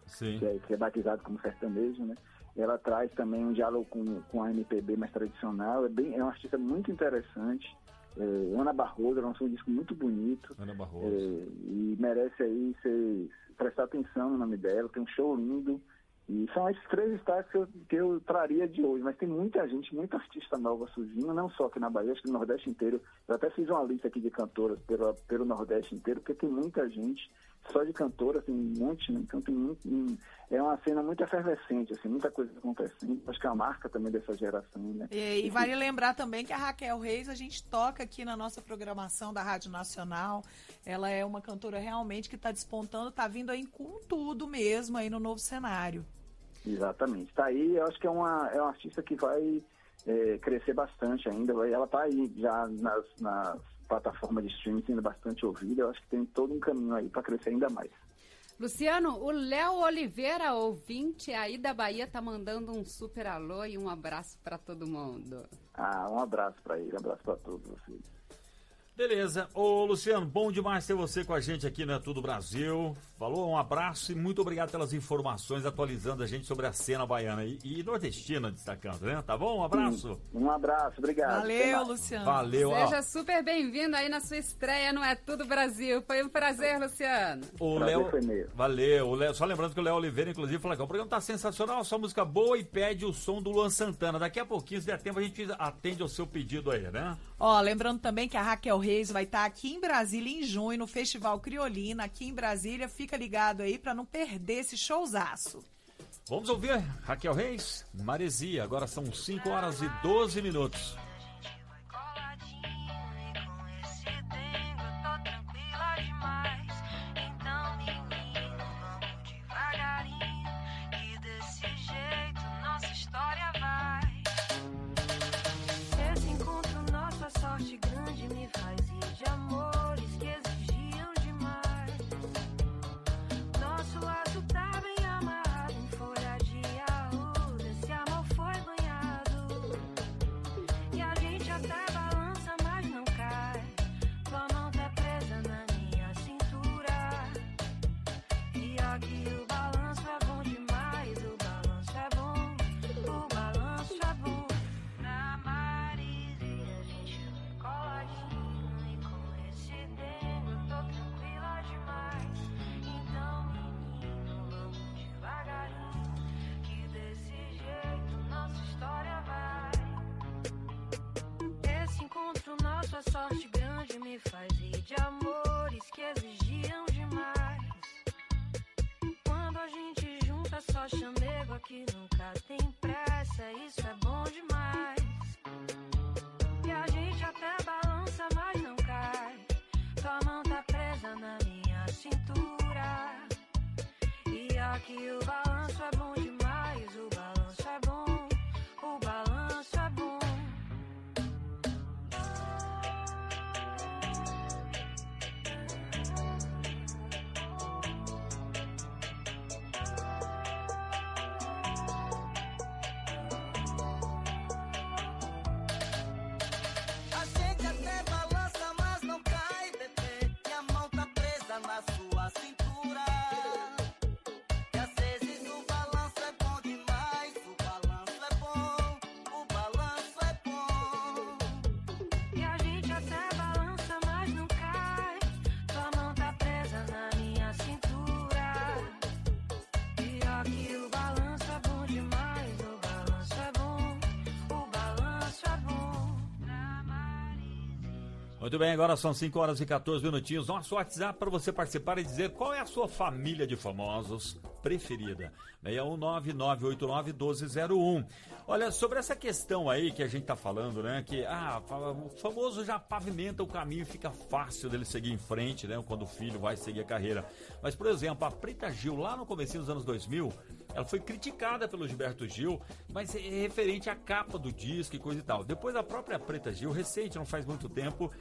Sim. Que, é, que é batizado como sertanejo, né? Ela traz também um diálogo com, com a M P B mais tradicional. É, bem, é uma artista muito interessante. É, Ana Barroso lançou um disco muito bonito. Ana Barroso. É, e merece aí você prestar atenção no nome dela. Tem um show lindo. E são esses três destaques que eu, que eu traria de hoje. Mas tem muita gente, muita artista nova surgindo, não só aqui na Bahia, acho que no Nordeste inteiro. Eu até fiz uma lista aqui de cantoras pelo, pelo Nordeste inteiro, porque tem muita gente, só de cantora, tem um monte, né? Então tem muito, um, é uma cena muito efervescente, assim, muita coisa acontecendo. Acho que é a marca também dessa geração, né? E, e vale lembrar também que a Raquel Reis, a gente toca aqui na nossa programação da Rádio Nacional. Ela é uma cantora realmente que está despontando, está vindo aí com tudo mesmo aí no novo cenário. Exatamente. Está aí, eu acho que é uma, é uma artista que vai é, crescer bastante ainda. Ela está aí já nas, nas plataformas de streaming sendo bastante ouvida. Eu acho que tem todo um caminho aí para crescer ainda mais. Luciano, o Léo Oliveira, ouvinte aí da Bahia, tá mandando um super alô e um abraço para todo mundo. Ah, um abraço para ele, um abraço para todos vocês. Beleza. Ô, Luciano, bom demais ter você com a gente aqui no É Tudo Brasil. Falou, um abraço e muito obrigado pelas informações, atualizando a gente sobre a cena baiana e, e nordestina, destacando, né? Tá bom? Um abraço. Sim, um abraço, obrigado. Valeu, Luciano. Valeu. Seja ó. super bem-vindo aí na sua estreia no É Tudo Brasil. Foi um prazer, Luciano. O Léo, valeu. O Léo, só lembrando que o Léo Oliveira, inclusive, falou que o programa tá sensacional, só música boa e pede o som do Luan Santana. Daqui a pouquinho, se der tempo, a gente atende ao seu pedido aí, né? Ó, lembrando também que a Raquel Reis vai estar aqui em Brasília em junho, no Festival Criolina, aqui em Brasília. Fica ligado aí para não perder esse showzaço. Vamos ouvir Raquel Reis, Maresia. Agora são cinco horas e doze minutos. Sorte grande me faz ir de amores que exigiam demais. Nosso laço tá bem amarrado em folha de arruda. Esse amor foi banhado e a gente até balança, mas não cai. Tua mão tá presa na minha cintura e aqui o balanço é bom demais. O balanço é bom, o balanço é bom. Na Marizia a gente coladinho e com esse dengo eu tô tranquila demais. Então, menino, vamos devagarinho, que desse jeito nossa história vai. Esse encontro nosso, a sorte grande me faz ir de amores que exigiam demais. Quando a gente junta só chamego aqui nunca tem pressa, isso é bom demais. E a gente até balança, mas não cai. Tua mão tá presa na minha cintura e aqui o balanço é bom demais. O balanço é bom, o balanço é bom. A gente até balança, mas não cai, bebê. E a mão tá presa na sua cintura. E às vezes o balanço é bom demais. O balanço é bom, o balanço é bom. E a gente até balança, mas não cai. Tua mão tá presa na minha cintura e aqui o balanço é bom demais. O balanço é bom, o balanço é bom. Muito bem, agora são cinco horas e quatorze minutinhos. Nosso WhatsApp para você participar e dizer qual é a sua família de famosos preferida. seis um nove nove oito nove um dois zero um. Olha, sobre essa questão aí que a gente tá falando, né? Que ah, o famoso já pavimenta o caminho e fica fácil dele seguir em frente, né? Quando o filho vai seguir a carreira. Mas, por exemplo, a Preta Gil, lá no comecinho dos anos dois mil, ela foi criticada pelo Gilberto Gil, mas é referente à capa do disco e coisa e tal. Depois a própria Preta Gil, recente, não faz muito tempo,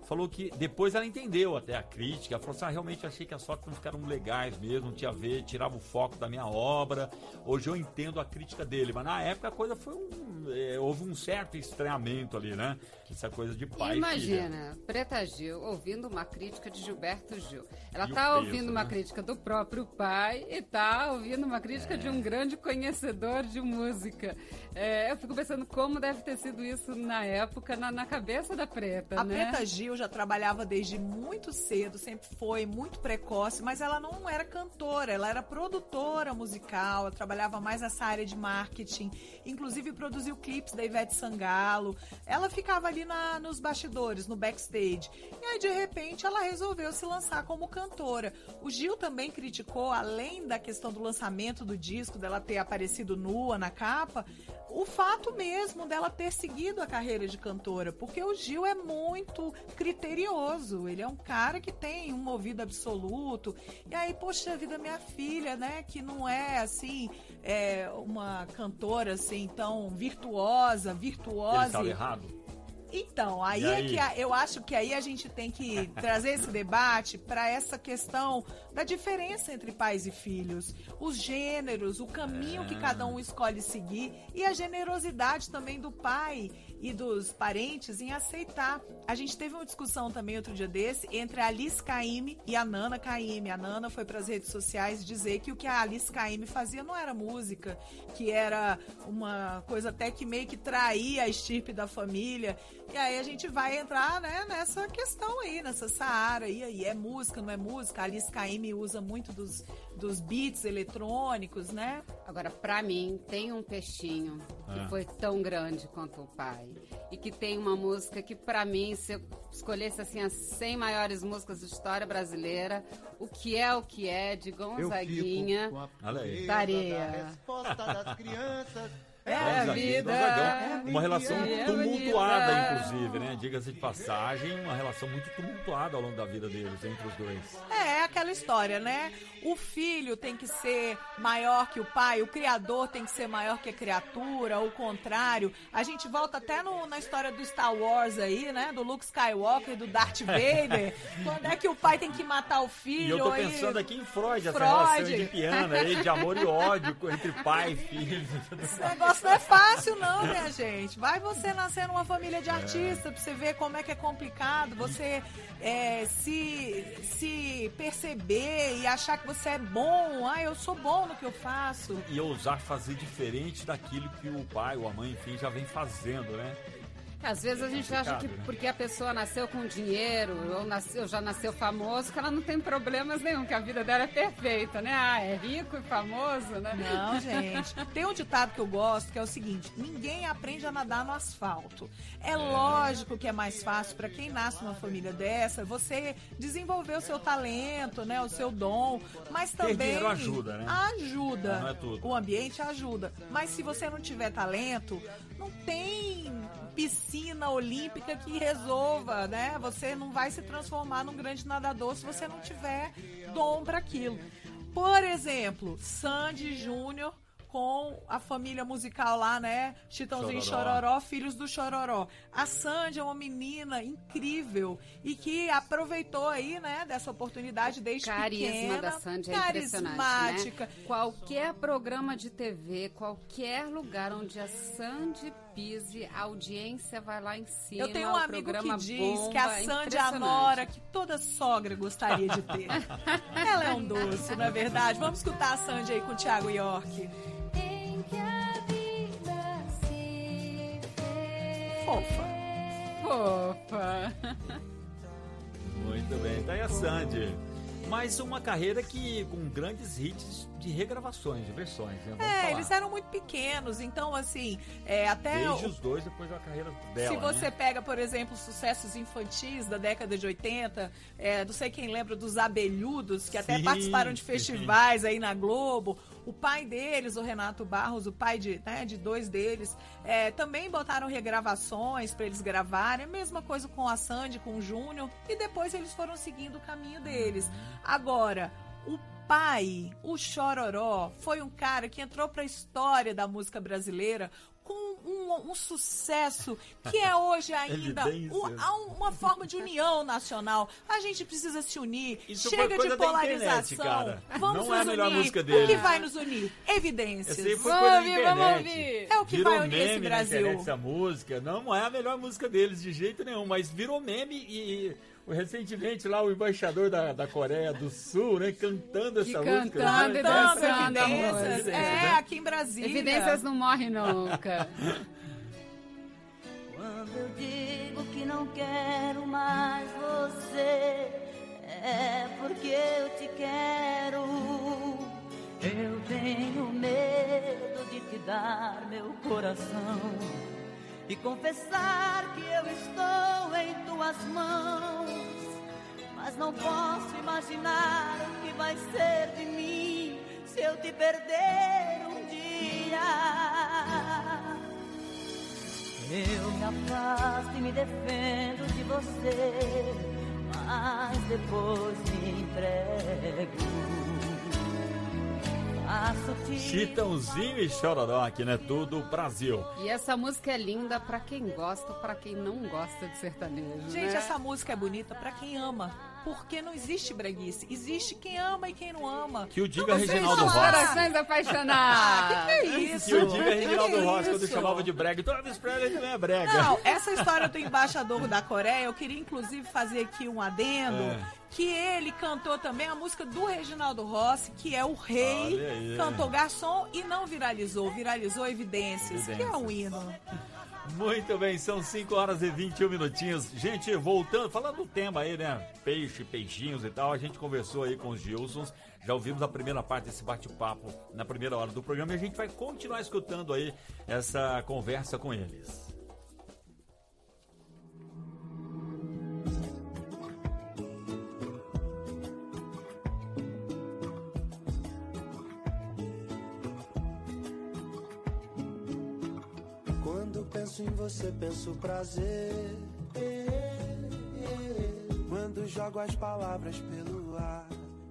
falou que depois ela entendeu até a crítica. Ela falou assim, ah, realmente achei que as fotos não ficaram legais mesmo, não tinha a ver, tirava o foco da minha obra. Hoje eu entendo a crítica dele, mas na época a coisa foi um... É, houve um certo estranhamento ali, né? Essa coisa de pai Imagina, e filha. Preta Gil ouvindo uma crítica de Gilberto Gil. Ela E o tá peso, ouvindo uma né? crítica do próprio pai e tá ouvindo uma crítica É. de um grande conhecedor de música. É, eu fico pensando como deve ter sido isso na época, na, na cabeça da Preta, A né? Preta Gil já trabalhava desde muito cedo, sempre foi muito precoce, mas ela não era cantora, ela era produtora musical, ela trabalhava mais nessa área de marketing, inclusive produziu clipes da Ivete Sangalo. Ela ficava ali na, nos bastidores, no backstage. E aí, de repente, ela resolveu se lançar como cantora. O Gil também criticou, além da questão do lançamento do disco, dela ter aparecido nua na capa, o fato mesmo dela ter seguido a carreira de cantora, porque o Gil é muito criterioso, ele é um cara que tem um ouvido absoluto, e aí, poxa vida, minha filha, né, que não é, assim, é, uma cantora, assim, tão virtuosa, Ele virtuosa... estava errado? Então, aí, E é aí? que a- eu acho que aí a gente tem que trazer esse debate para essa questão da diferença entre pais e filhos, os gêneros, o caminho que cada um escolhe seguir e a generosidade também do pai e dos parentes em aceitar. A gente teve uma discussão também outro dia desse entre a Alice Caymmi e a Nana Caymmi. A Nana foi para as redes sociais dizer que o que a Alice Caymmi fazia não era música, que era uma coisa até que meio que traía a estirpe da família. E aí a gente vai entrar, né, nessa questão aí, nessa seara. E aí, é música, não é música? A Alice Caymmi usa muito dos, dos beats eletrônicos, né? Agora, pra mim, tem um peixinho que Ah. foi tão grande quanto o pai. E que tem uma música que, pra mim, se eu escolhesse assim as cem maiores músicas da história brasileira, O Que É O Que É, de Gonzaguinha, Olha aí. estaria. Resposta das crianças. É Gonzaguinha, a vida. Gonzagão, uma relação É tumultuada, bonita. inclusive, né? Diga-se de passagem, uma relação muito tumultuada ao longo da vida deles, entre os dois. É, é aquela história, né? O filho tem que ser maior que o pai, o criador tem que ser maior que a criatura, o contrário. A gente volta até no- na história do Star Wars aí, né? Do Luke Skywalker, do Darth Vader. Quando é que o pai tem que matar o filho? E eu tô aí- pensando aqui em Freud, essa Freud. relação edipiana aí, de amor e ódio entre pai e filho. Esse negócio não é fácil não, minha gente. Vai você nascer numa família de artistas pra você ver como é que é complicado. Você é, se, se perceber e achar que você é bom. Ah, eu sou bom no que eu faço. E ousar fazer diferente daquilo que o pai ou a mãe, enfim, já vem fazendo, né? Às vezes a gente acha que complicado, né? porque a pessoa nasceu com dinheiro ou nasceu, já nasceu famoso, que ela não tem problemas nenhum, que a vida dela é perfeita, né? Ah, é rico e famoso, né? Não, gente. Tem um ditado que eu gosto que é o seguinte: ninguém aprende a nadar no asfalto. É lógico que é mais fácil para quem nasce numa família dessa você desenvolver o seu talento, né, o seu dom, mas Ter também dinheiro ajuda, né? ajuda. Não é tudo. O ambiente ajuda. Mas se você não tiver talento, não tem piscina olímpica que resolva, né? Você não vai se transformar num grande nadador se você não tiver dom para aquilo. Por exemplo, Sandy Júnior com a família musical lá, né? Chitãozinho e Chororó. Chororó, filhos do Chororó. A Sandy é uma menina incrível e que aproveitou aí, né, dessa oportunidade desde Carisma pequena. da Sandy é impressionante, carismática. né? Qualquer programa de T V, qualquer lugar onde a Sandy pise, a audiência vai lá em cima. Eu tenho um o amigo que programa diz bomba, que a Sandy é a impressionante. nora que toda sogra gostaria de ter. Ela é um doce, não é verdade? Vamos escutar a Sandy aí com o Thiago York. Fofa. Fofa. Muito bem, tá aí a Sandy. Mas uma carreira que com grandes hits de regravações, de versões, né? Vamos É, falar. eles eram muito pequenos, então assim, é, até Desde o- os dois depois da carreira dela, se você né? pega, por exemplo, sucessos infantis da década de oitenta, é, não sei quem lembra dos Abelhudos, que até Sim, participaram de sim. festivais aí na Globo. O pai deles, o Renato Barros, o pai de, né, de dois deles, é, também botaram regravações para eles gravarem. A mesma coisa com a Sandy, com o Júnior. E depois eles foram seguindo o caminho deles. Agora, o pai, o Chororó, foi um cara que entrou para a história da música brasileira com um um, um sucesso que é hoje ainda o, há um- uma forma de união nacional. A gente precisa se unir. Isso Chega foi coisa de da polarização. internet, cara. Vamos Não é a nos melhor unir. música O dele. que vai nos unir? Evidências. Essa aí foi coisa da Vamos internet. ouvir. É o que virou vai unir meme esse na Brasil. internet, essa música. Não é a melhor música deles de jeito nenhum, mas virou meme e, e recentemente lá o embaixador da, da Coreia do Sul, né, cantando Que essa música. cantando né? e Essa- dançando, Evidências. amor. É, aqui em Brasília. Evidências não morrem nunca. Quando eu digo que não quero mais você, é porque eu te quero. Eu tenho medo de te dar meu coração e confessar que eu estou em tuas mãos. Mas não posso imaginar o que vai ser de mim se eu te perder um dia. Eu me afasto e me defendo de você, mas depois me entrego. Faço-te Chitãozinho e Chororó aqui, né? Tudo Brasil. E essa música é linda pra quem gosta, pra quem não gosta de sertanejo. Gente, né? essa música é bonita pra quem ama. Porque não existe breguice. Existe quem ama e quem não ama. Que o diga Então, vocês Reginaldo são Rossi. Corações apaixonados. Ah, que que é isso? Que eu diga Que Reginaldo que é Rossi, quando isso? chamava de brega. Então, Elvis Presley também é brega. Não, essa história do embaixador da Coreia, eu queria inclusive fazer aqui um adendo, É. que ele cantou também a música do Reginaldo Rossi, que é o Rei, Olha aí. cantou Garçom e não viralizou, viralizou Evidências, que é um hino. Muito bem, são cinco horas e vinte e um minutinhos. Gente, voltando, falando do tema aí, né? Peixe, peixinhos e tal, a gente conversou aí com os Gilsons. Já ouvimos a primeira parte desse bate-papo na primeira hora do programa e a gente vai continuar escutando aí essa conversa com eles. Quando penso em você, penso prazer. Quando jogo as palavras pelo ar.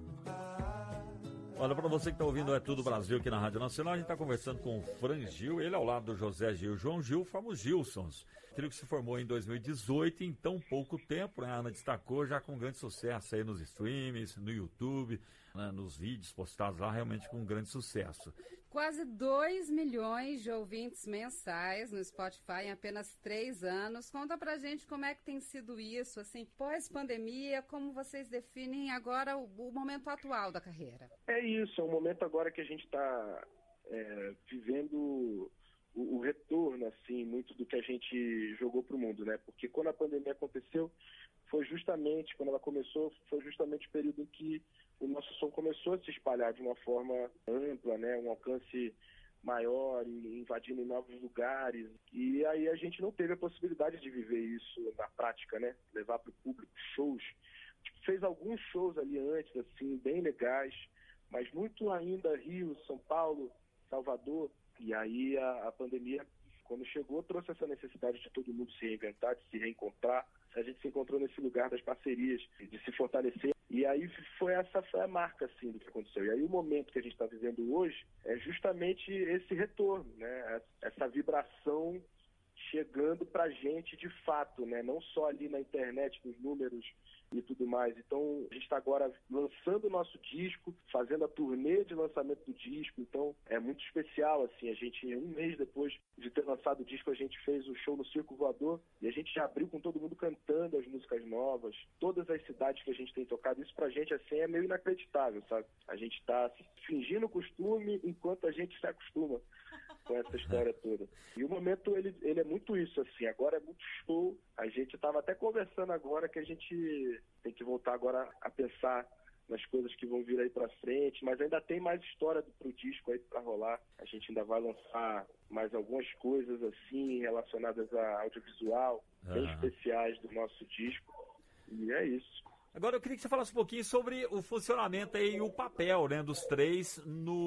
Olha, para você que está ouvindo É Tudo Brasil aqui na Rádio Nacional, a gente está conversando com o Fran Gil, ele ao lado do José Gil, João Gil, famosos Gilsons. Trio que se formou em dois mil e dezoito, em tão pouco tempo, né? A Ana destacou já com grande sucesso aí nos streams, no YouTube, né? Nos vídeos postados lá, realmente com grande sucesso. Quase dois milhões de ouvintes mensais no Spotify em apenas três anos. Conta pra gente como é que tem sido isso, assim, pós-pandemia, como vocês definem agora o, o momento atual da carreira. É isso, é um momento agora que a gente está é, vivendo o, o retorno, assim, muito do que a gente jogou para o mundo, né? Porque quando a pandemia aconteceu, foi justamente, quando ela começou, foi justamente o período em que o nosso som começou a se espalhar de uma forma ampla, né? Um alcance maior, invadindo novos lugares. E aí a gente não teve a possibilidade de viver isso na prática, né? Levar para o público shows. Tipo, fez alguns shows ali antes, assim, bem legais, mas muito ainda Rio, São Paulo, Salvador. E aí a, a pandemia, quando chegou, trouxe essa necessidade de todo mundo se reinventar, de se reencontrar. A gente se encontrou nesse lugar das parcerias, de se fortalecer. E aí foi essa foi a marca, assim, do que aconteceu. E aí o momento que a gente está vivendo hoje é justamente esse retorno, né? Essa vibração chegando pra gente de fato, né? Não só ali na internet, nos números e tudo mais. Então, a gente está agora lançando o nosso disco, fazendo a turnê de lançamento do disco. Então, é muito especial, assim. A gente, um mês depois de ter lançado o disco, a gente fez o show no Circo Voador e a gente já abriu com todo mundo cantando as músicas novas, todas as cidades que a gente tem tocado. Isso pra gente, assim, é meio inacreditável, sabe? A gente tá fingindo o costume enquanto a gente se acostuma com essa história toda. E o momento, ele, ele é muito isso, assim, agora é muito show. A gente estava até conversando agora que a gente tem que voltar agora a pensar nas coisas que vão vir aí pra frente, mas ainda tem mais história pro disco aí pra rolar. A gente ainda vai lançar mais algumas coisas, assim, relacionadas a audiovisual, bem Ah. especiais do nosso disco. E é isso. Agora eu queria que você falasse um pouquinho sobre o funcionamento aí e o papel, né, dos três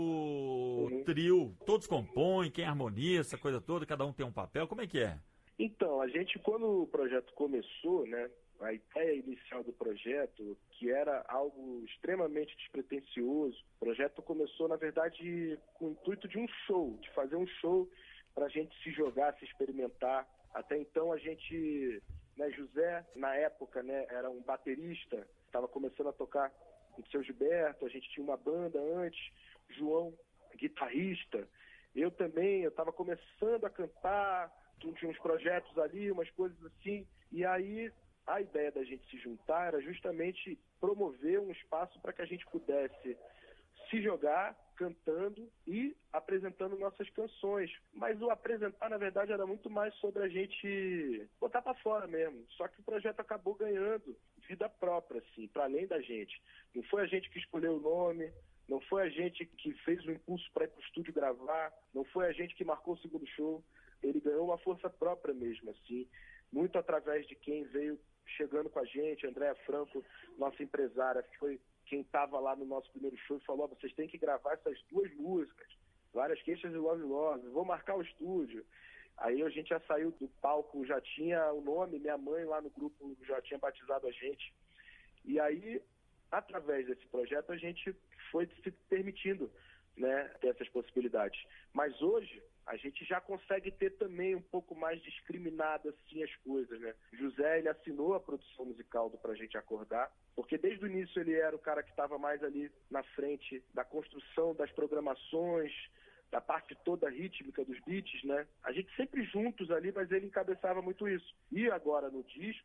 no Uhum. trio. Todos compõem, quem harmonia, essa coisa toda, cada um tem um papel. Como é que é? Então, a gente, quando o projeto começou, né, a ideia inicial do projeto, que era algo extremamente despretensioso, o projeto começou, na verdade, com o intuito de um show, de fazer um show para a gente se jogar, se experimentar. Até então a gente, né, José, na época, né, era um baterista, estava começando a tocar com o seu Gilberto, a gente tinha uma banda antes, João, guitarrista, eu também, eu estava começando a cantar, tinha uns projetos ali, umas coisas assim, e aí a ideia da gente se juntar era justamente promover um espaço para que a gente pudesse se jogar cantando e apresentando nossas canções. Mas o apresentar, na verdade, era muito mais sobre a gente botar para fora mesmo. Só que o projeto acabou ganhando vida própria, assim, para além da gente. Não foi a gente que escolheu o nome, não foi a gente que fez o impulso para ir para o estúdio gravar, não foi a gente que marcou o segundo show. Ele ganhou uma força própria mesmo, assim, muito através de quem veio chegando com a gente. Andréa Franco, nossa empresária, foi quem estava lá no nosso primeiro show e falou: vocês têm que gravar essas duas músicas, Várias Queixas e Love Love, vou marcar o estúdio. Aí a gente já saiu do palco, já tinha o nome, minha mãe lá no grupo já tinha batizado a gente. E aí, através desse projeto, a gente foi se permitindo, né, ter essas possibilidades. Mas hoje, a gente já consegue ter também um pouco mais discriminado assim as coisas, né? José, ele assinou a produção musical do Pra Gente Acordar, porque desde o início ele era o cara que estava mais ali na frente da construção das programações, da parte toda rítmica dos beats, né? A gente sempre juntos ali, mas ele encabeçava muito isso. E agora no disco,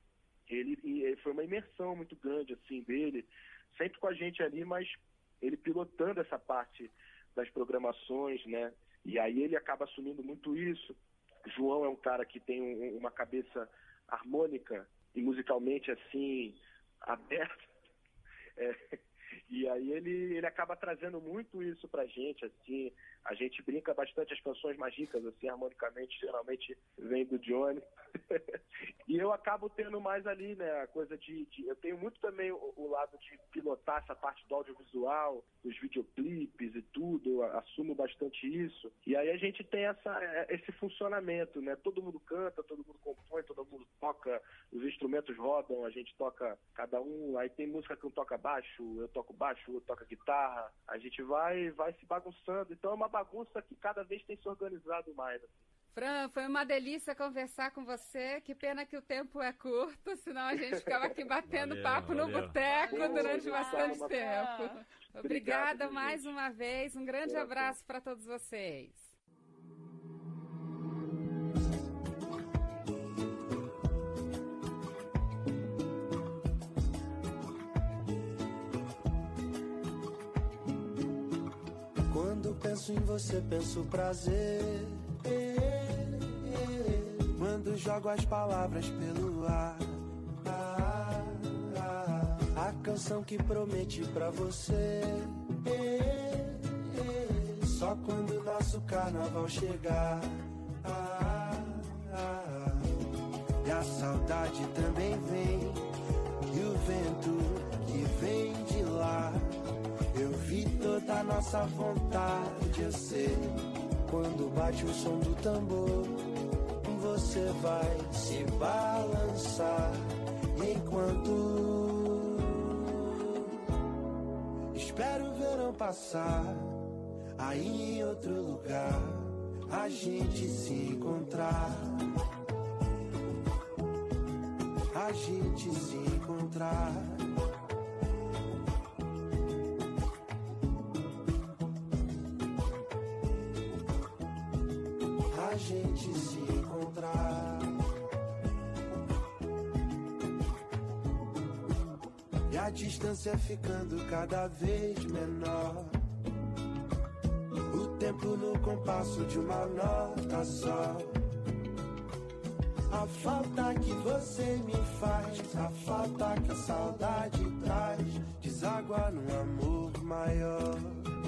ele, ele foi uma imersão muito grande assim dele, sempre com a gente ali, mas ele pilotando essa parte das programações, né? E aí ele acaba assumindo muito isso. João é um cara que tem um, uma cabeça harmônica e musicalmente assim aberta. É, e aí ele, ele acaba trazendo muito isso pra gente, assim. A gente brinca bastante, as canções mais ricas, assim, harmonicamente, geralmente vem do Johnny. E eu acabo tendo mais ali, né, a coisa de... de eu tenho muito também o, o lado de pilotar essa parte do audiovisual, dos videoclipes e tudo, eu assumo bastante isso. E aí a gente tem essa, esse funcionamento, né? Todo mundo canta, todo mundo compõe, todo mundo toca, os instrumentos rodam, a gente toca cada um, aí tem música que um toca baixo, eu toco baixo, eu toco guitarra, a gente vai, vai se bagunçando. Então é uma bagunça que cada vez tem se organizado mais, assim. Fran, foi uma delícia conversar com você. Que pena que o tempo é curto, senão a gente ficava aqui batendo valeu, papo valeu. no boteco durante bastante tempo. Obrigada mais uma vez. Um grande abraço para todos vocês. Quando penso em você, penso prazer. Quando jogo as palavras pelo ar, ah, ah, a canção que prometi pra você. Só quando nosso carnaval chegar, ah, ah, e a saudade também vem, e o vento que vem de lá. Eu vi toda a nossa vontade, eu sei. Quando bate o som do tambor, você vai se balançar enquanto espero o verão passar. Aí em outro lugar a gente se encontrar, a gente se encontrar. A gente se encontrar. E a distância ficando cada vez menor. O tempo no compasso de uma nota só. A falta que você me faz, a falta que a saudade traz, deságua num amor maior.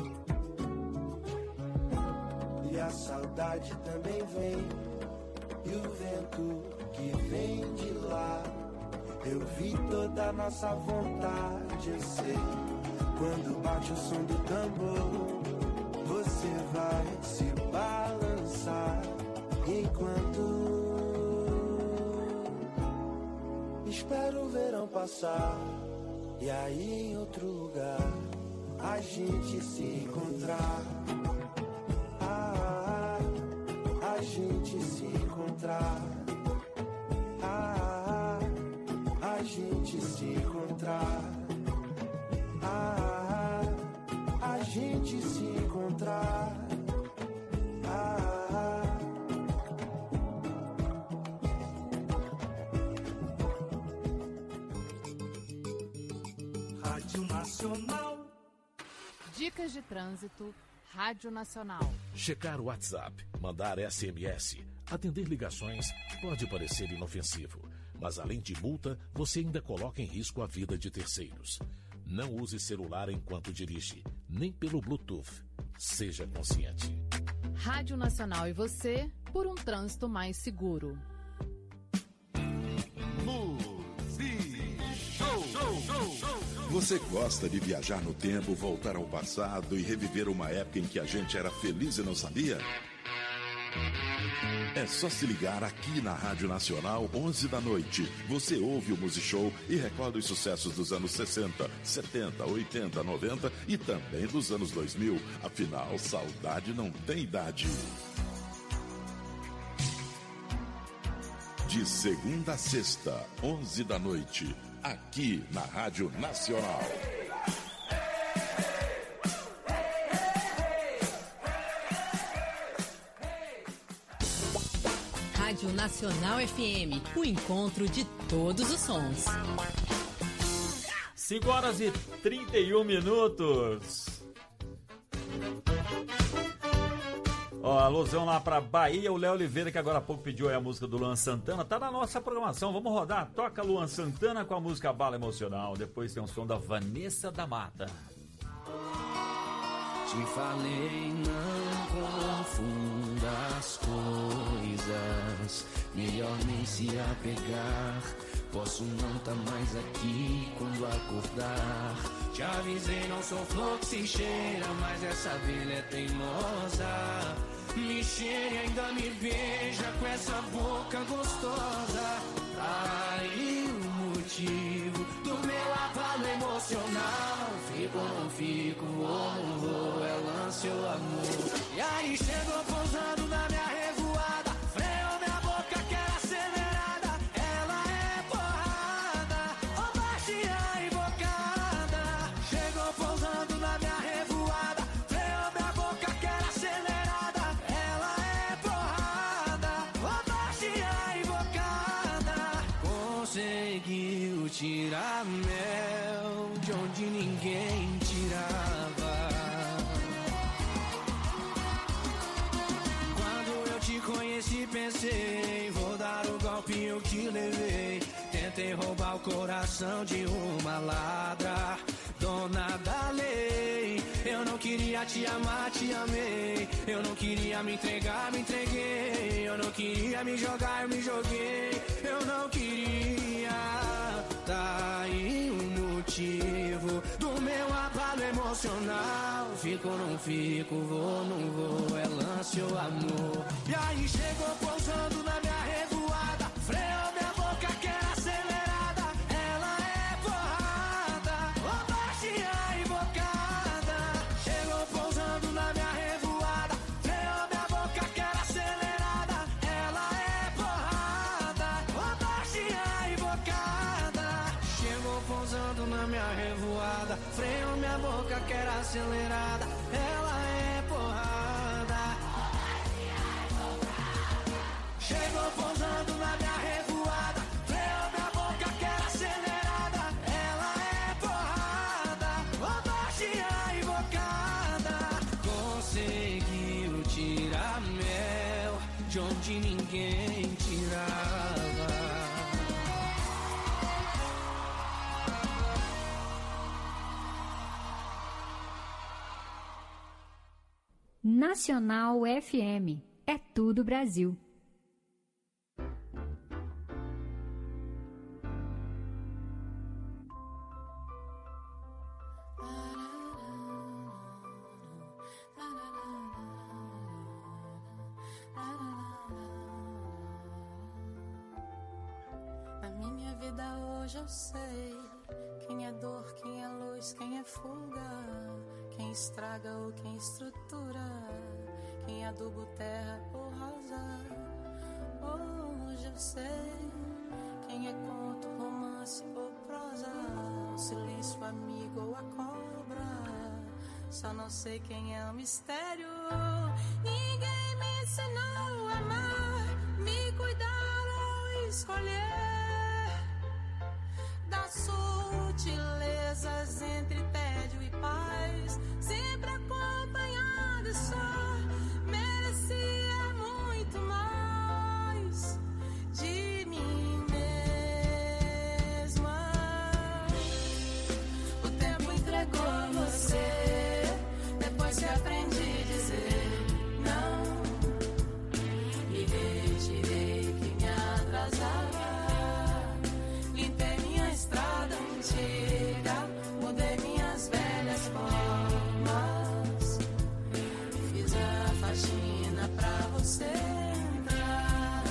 E a saudade também vem, e o vento que vem de lá. Eu vi toda a nossa vontade, eu sei. Quando bate o som do tambor, você vai se balançar enquanto espero o verão passar. E aí em outro lugar a gente se encontrar. a gente se encontrar. Ah, a gente se encontrar. Ah, a gente se encontrar. Ah, Rádio Nacional. Dicas de trânsito, Rádio Nacional. Checar o WhatsApp, mandar S M S, atender ligações pode parecer inofensivo, mas além de multa, você ainda coloca em risco a vida de terceiros. Não use celular enquanto dirige, nem pelo Bluetooth. Seja consciente. Rádio Nacional e você, por um trânsito mais seguro. Você gosta de viajar no tempo, voltar ao passado e reviver uma época em que a gente era feliz e não sabia? É só se ligar aqui na Rádio Nacional, onze da noite. Você ouve o Musishow e recorda os sucessos dos anos sessenta, setenta, oitenta, noventa e também dos anos dois mil. Afinal, saudade não tem idade. De segunda a sexta, onze da noite, aqui na Rádio Nacional. Rádio Nacional F M, o encontro de todos os sons. cinco horas e trinta e um minutos. Ó, alusão lá pra Bahia, o Léo Oliveira, que agora há pouco pediu aí a música do Luan Santana, tá na nossa programação, vamos rodar. Toca Luan Santana com a música Bala Emocional. Depois tem um som da Vanessa da Mata. Te falei, não confunda as coisas. Melhor nem se apegar. Posso não tá mais aqui quando acordar. Te avisei, não sou flor que se cheira, mas essa abelha é teimosa. Me cheira e ainda me beija com essa boca gostosa. Aí o motivo do meu abalo emocional. Fico ou não fico, vou não vou, é lance ou amor. E aí chegou pousando na minha revoada, freou minha boca que era acelerada. Ela é porrada, ou baixinha invocada. Chegou pousando na minha revoada, freou minha boca que era acelerada. Ela é porrada, ou baixinha invocada. Conseguiu tirar mel de onde ninguém tirava. Quando eu te conheci pensei, vou dar o golpinho que levei. Tentei roubar o coração de uma ladra, dona da lei. Eu não queria te amar, te amei. Eu não queria me entregar, me entreguei. Eu não queria me jogar, eu me joguei. Eu não queria. Tá aí o motivo do meu abalo emocional. Fico ou não fico, vou não vou, é lance ou amor. E aí chegou pousando na minha revoada, freou minha boca que era acelerada. Ela é porrada, ou baixinha invocada. Chegou pousando na minha revoada, freou minha boca que era acelerada. Ela é porrada, ou baixinha invocada. Chegou pousando na minha revoada, freou minha boca que era acelerada. Ela é porrada. Chegou pousando na minha revoada, freou minha boca que era acelerada. Ela é porrada, ou baixinha invocada. Conseguiu tirar mel de onde ninguém tirava. Nacional F M. É tudo Brasil. Na minha vida hoje eu sei quem é dor, quem é luz, quem é fuga, quem estraga ou quem estrutura, quem adubo terra ou rosa. Hoje eu sei quem é conto, romance ou prosa, o silêncio, amigo ou a cobra. Só não sei quem é o mistério. Ninguém me ensinou a amar, me cuidar ou escolher das sutilezas entre tédio e paz, sempre acompanhado e só. Merecia muito mais de mim mesma. O tempo entregou você, depois que aprendi a dizer não, e retirei que me atrasava. Limpei minha estrada antiga, mudei minhas velhas formas, fiz a faxina pra você entrar.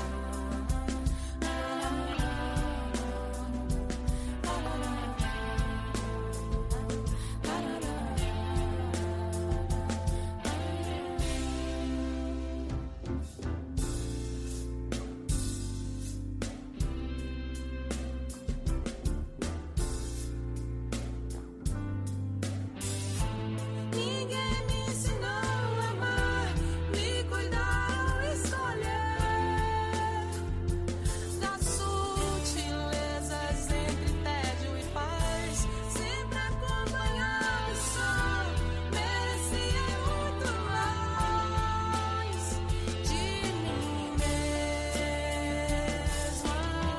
Ninguém me ensinou a amar, me cuidar ou escolher das sutilezas entre tédio e paz, sempre acompanhado só. Merecia muito mais de mim mesma.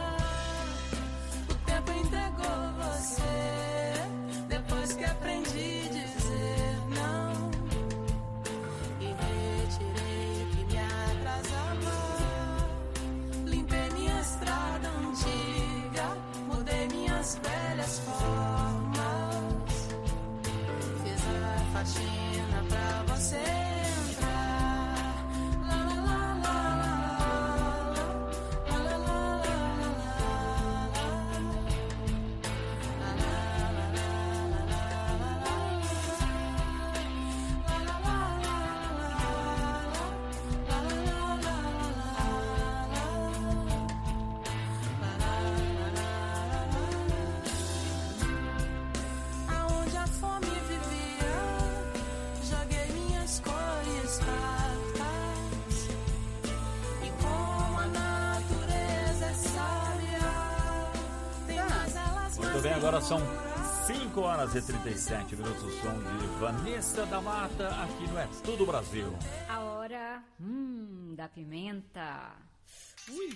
O tempo entregou você, depois que aprendi a dizer não, e retirei o que me atrasava. Limpei minha estrada antiga, mudei minhas velhas formas, fiz a faxina pra você entrar. Lá, lá, lá, lá, lá, lá, lá, lá, lá, aonde a fome vivia, joguei minhas cores fartas, e como a natureza é sábia, tem mais elas mais. Muito bem, agora são cinco horas e trinta e sete minutos. O som de Vanessa da Mata aqui no É Tudo Brasil. A hora hum, da pimenta. Ui.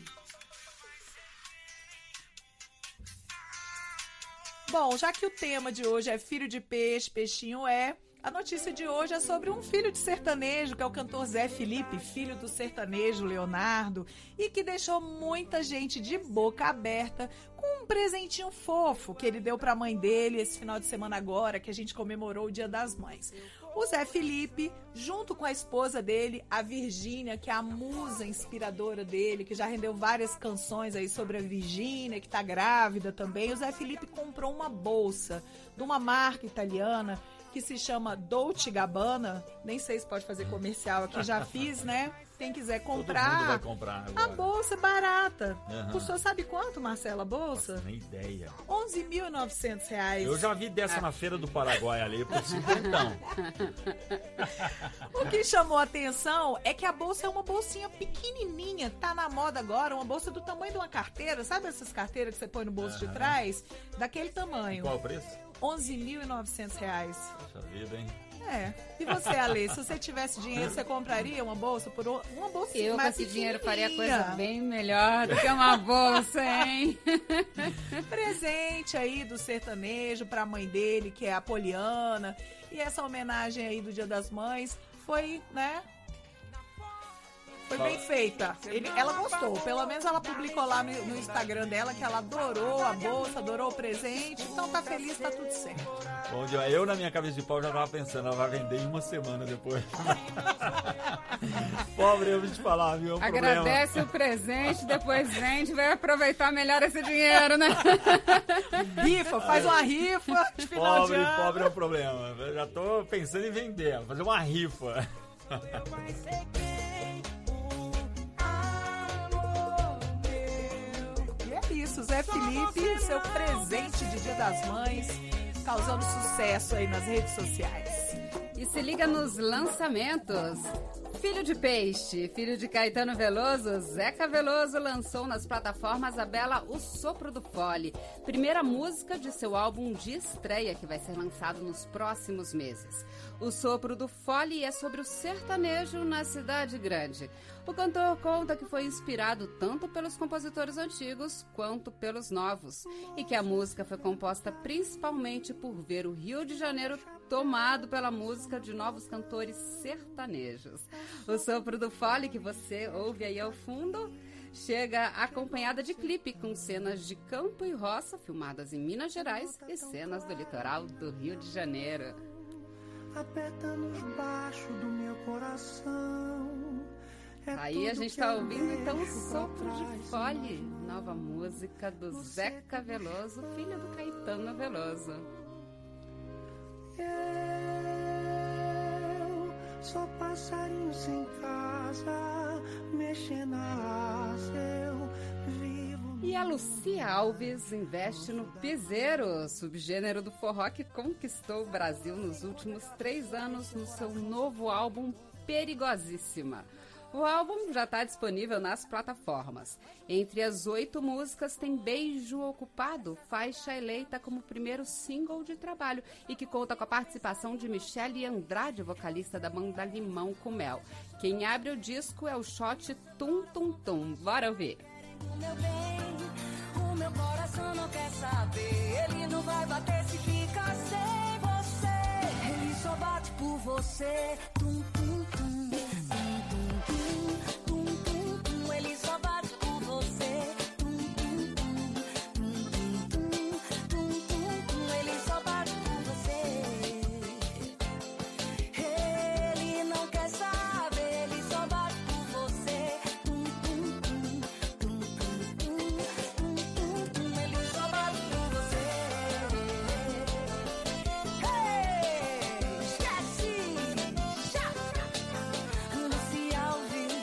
Bom, já que o tema de hoje é filho de peixe, peixinho é, a notícia de hoje é sobre um filho de sertanejo, que é o cantor Zé Felipe, filho do sertanejo Leonardo, e que deixou muita gente de boca aberta com um presentinho fofo que ele deu pra mãe dele esse final de semana agora, que a gente comemorou o Dia das Mães. O Zé Felipe, junto com a esposa dele, a Virgínia, que é a musa inspiradora dele, que já rendeu várias canções aí sobre a Virgínia, que tá grávida também, o Zé Felipe comprou uma bolsa de uma marca italiana que se chama Dolce Gabbana. Nem sei se pode fazer comercial aqui, já fiz, né? Quem quiser comprar, Todo mundo vai comprar agora. a bolsa é barata. Uhum. Custou, sabe quanto, Marcela, a bolsa? Nossa, nem ideia. onze mil e novecentos reais. Eu já vi dessa na Feira do Paraguai ali, por cinquentão. O que chamou a atenção é que a bolsa é uma bolsinha pequenininha, tá na moda agora, uma bolsa do tamanho de uma carteira. Sabe essas carteiras que você põe no bolso de trás? Daquele tamanho. Qual o preço? onze mil e novecentos reais. Poxa vida, hein? É. E você, Ale, se você tivesse dinheiro, você compraria uma bolsa por o- uma bolsa Eu com mais esse dinheiro faria pequenininha? coisa bem melhor do que uma bolsa, hein? Presente aí do sertanejo pra mãe dele, que é a Poliana. E essa homenagem aí do Dia das Mães foi, né? Foi bem feita. Ele, ela gostou. Pelo menos ela publicou lá no, no Instagram dela que ela adorou a bolsa, adorou o presente. Então tá feliz, tá tudo certo. Bom dia. Eu, na minha cabeça de pau, já tava pensando, ela vai vender em uma semana depois. Pobre, eu vou te falar, viu? É um Agradece problema. o presente, depois vende, vai aproveitar melhor esse dinheiro, né? Rifa, faz uma rifa de final Pobre, de ano. pobre é um problema. Eu já tô pensando em vender, fazer uma rifa. Vai ser quem? O amor meu. E é isso, Zé Felipe, seu presente de Dia das Mães, causando sucesso aí nas redes sociais. E se liga nos lançamentos. Filho de Peixe, filho de Caetano Veloso, Zeca Veloso lançou nas plataformas a bela O Sopro do Fole, primeira música de seu álbum de estreia que vai ser lançado nos próximos meses. O Sopro do Fole é sobre o sertanejo na cidade grande. O cantor conta que foi inspirado tanto pelos compositores antigos quanto pelos novos e que a música foi composta principalmente por ver o Rio de Janeiro tomado pela música de novos cantores sertanejos. O Sopro do Fole, que você ouve aí ao fundo, chega acompanhada de clipe com cenas de campo e roça filmadas em Minas Gerais e cenas do litoral do Rio de Janeiro. Aperta nos baixos do meu coração. É aí a gente tá ouvindo então o Sopro de Fole, nova música do Zeca Veloso, filho do Caetano Veloso. Eu sou passarinho sem casa, mexendo na asa, eu vivo. E a Lucia Alves investe no piseiro, subgênero do forró que conquistou o Brasil nos últimos três anos no seu novo álbum Perigosíssima. O álbum já está disponível nas plataformas. Entre as oito músicas tem Beijo Ocupado, faixa eleita como primeiro single de trabalho e que conta com a participação de Michele Andrade, vocalista da banda Limão com Mel. Quem abre o disco é o Shot Tum Tum Tum. Bora ouvir. O meu bem, o meu coração não quer saber. Ele não vai bater se fica sem você. Ele só bate por você. Tum, tum, tum. Ele só bate por você. Tum, tum, tum. Tum, tum, tum. Tum, tum, tum. Ele só bate por você. Ele não quer saber. Ele só bate por você. Tum, tum, tum. Tum, tum, tum. Tum, tum, tum. Ele só bate por você. Hey, esquece. Lucia Alves.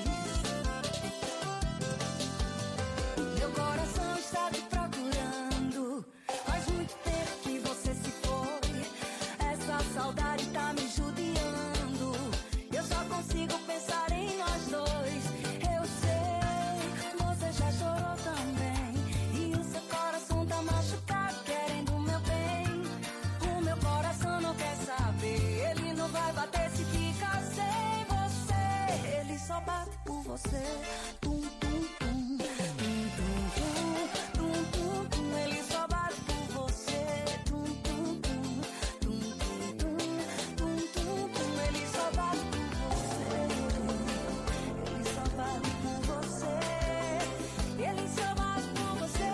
Meu coração está te procurando. Faz muito tempo que você se foi. Essa saudade tá me judiando. Eu só consigo pensar em nós dois. Eu sei, você já chorou também. E o seu coração tá machucado, querendo o meu bem. O meu coração não quer saber. Ele não vai bater se fica sem você. Ele só bate por você. Tum, tum, tum. Tum, tum, tum. Tum, tum, tum. Ele só bate por você. Tum, tum, tum. Tum, tum, tum. Tum, tum, tum. Ele só bate por você. Ele só bate por você. Ele só bate por você.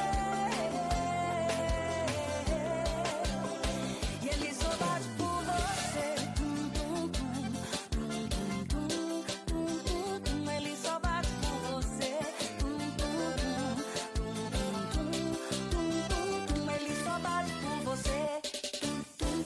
E ele só bate por você. Tum, tum, tum. Tum, tum, tum. Tum, tum, tum. Ele só bate por você. Tum, tum, tum. Tum, tum, tum. Tum, tum, tum. Ele só bate por você. Tum,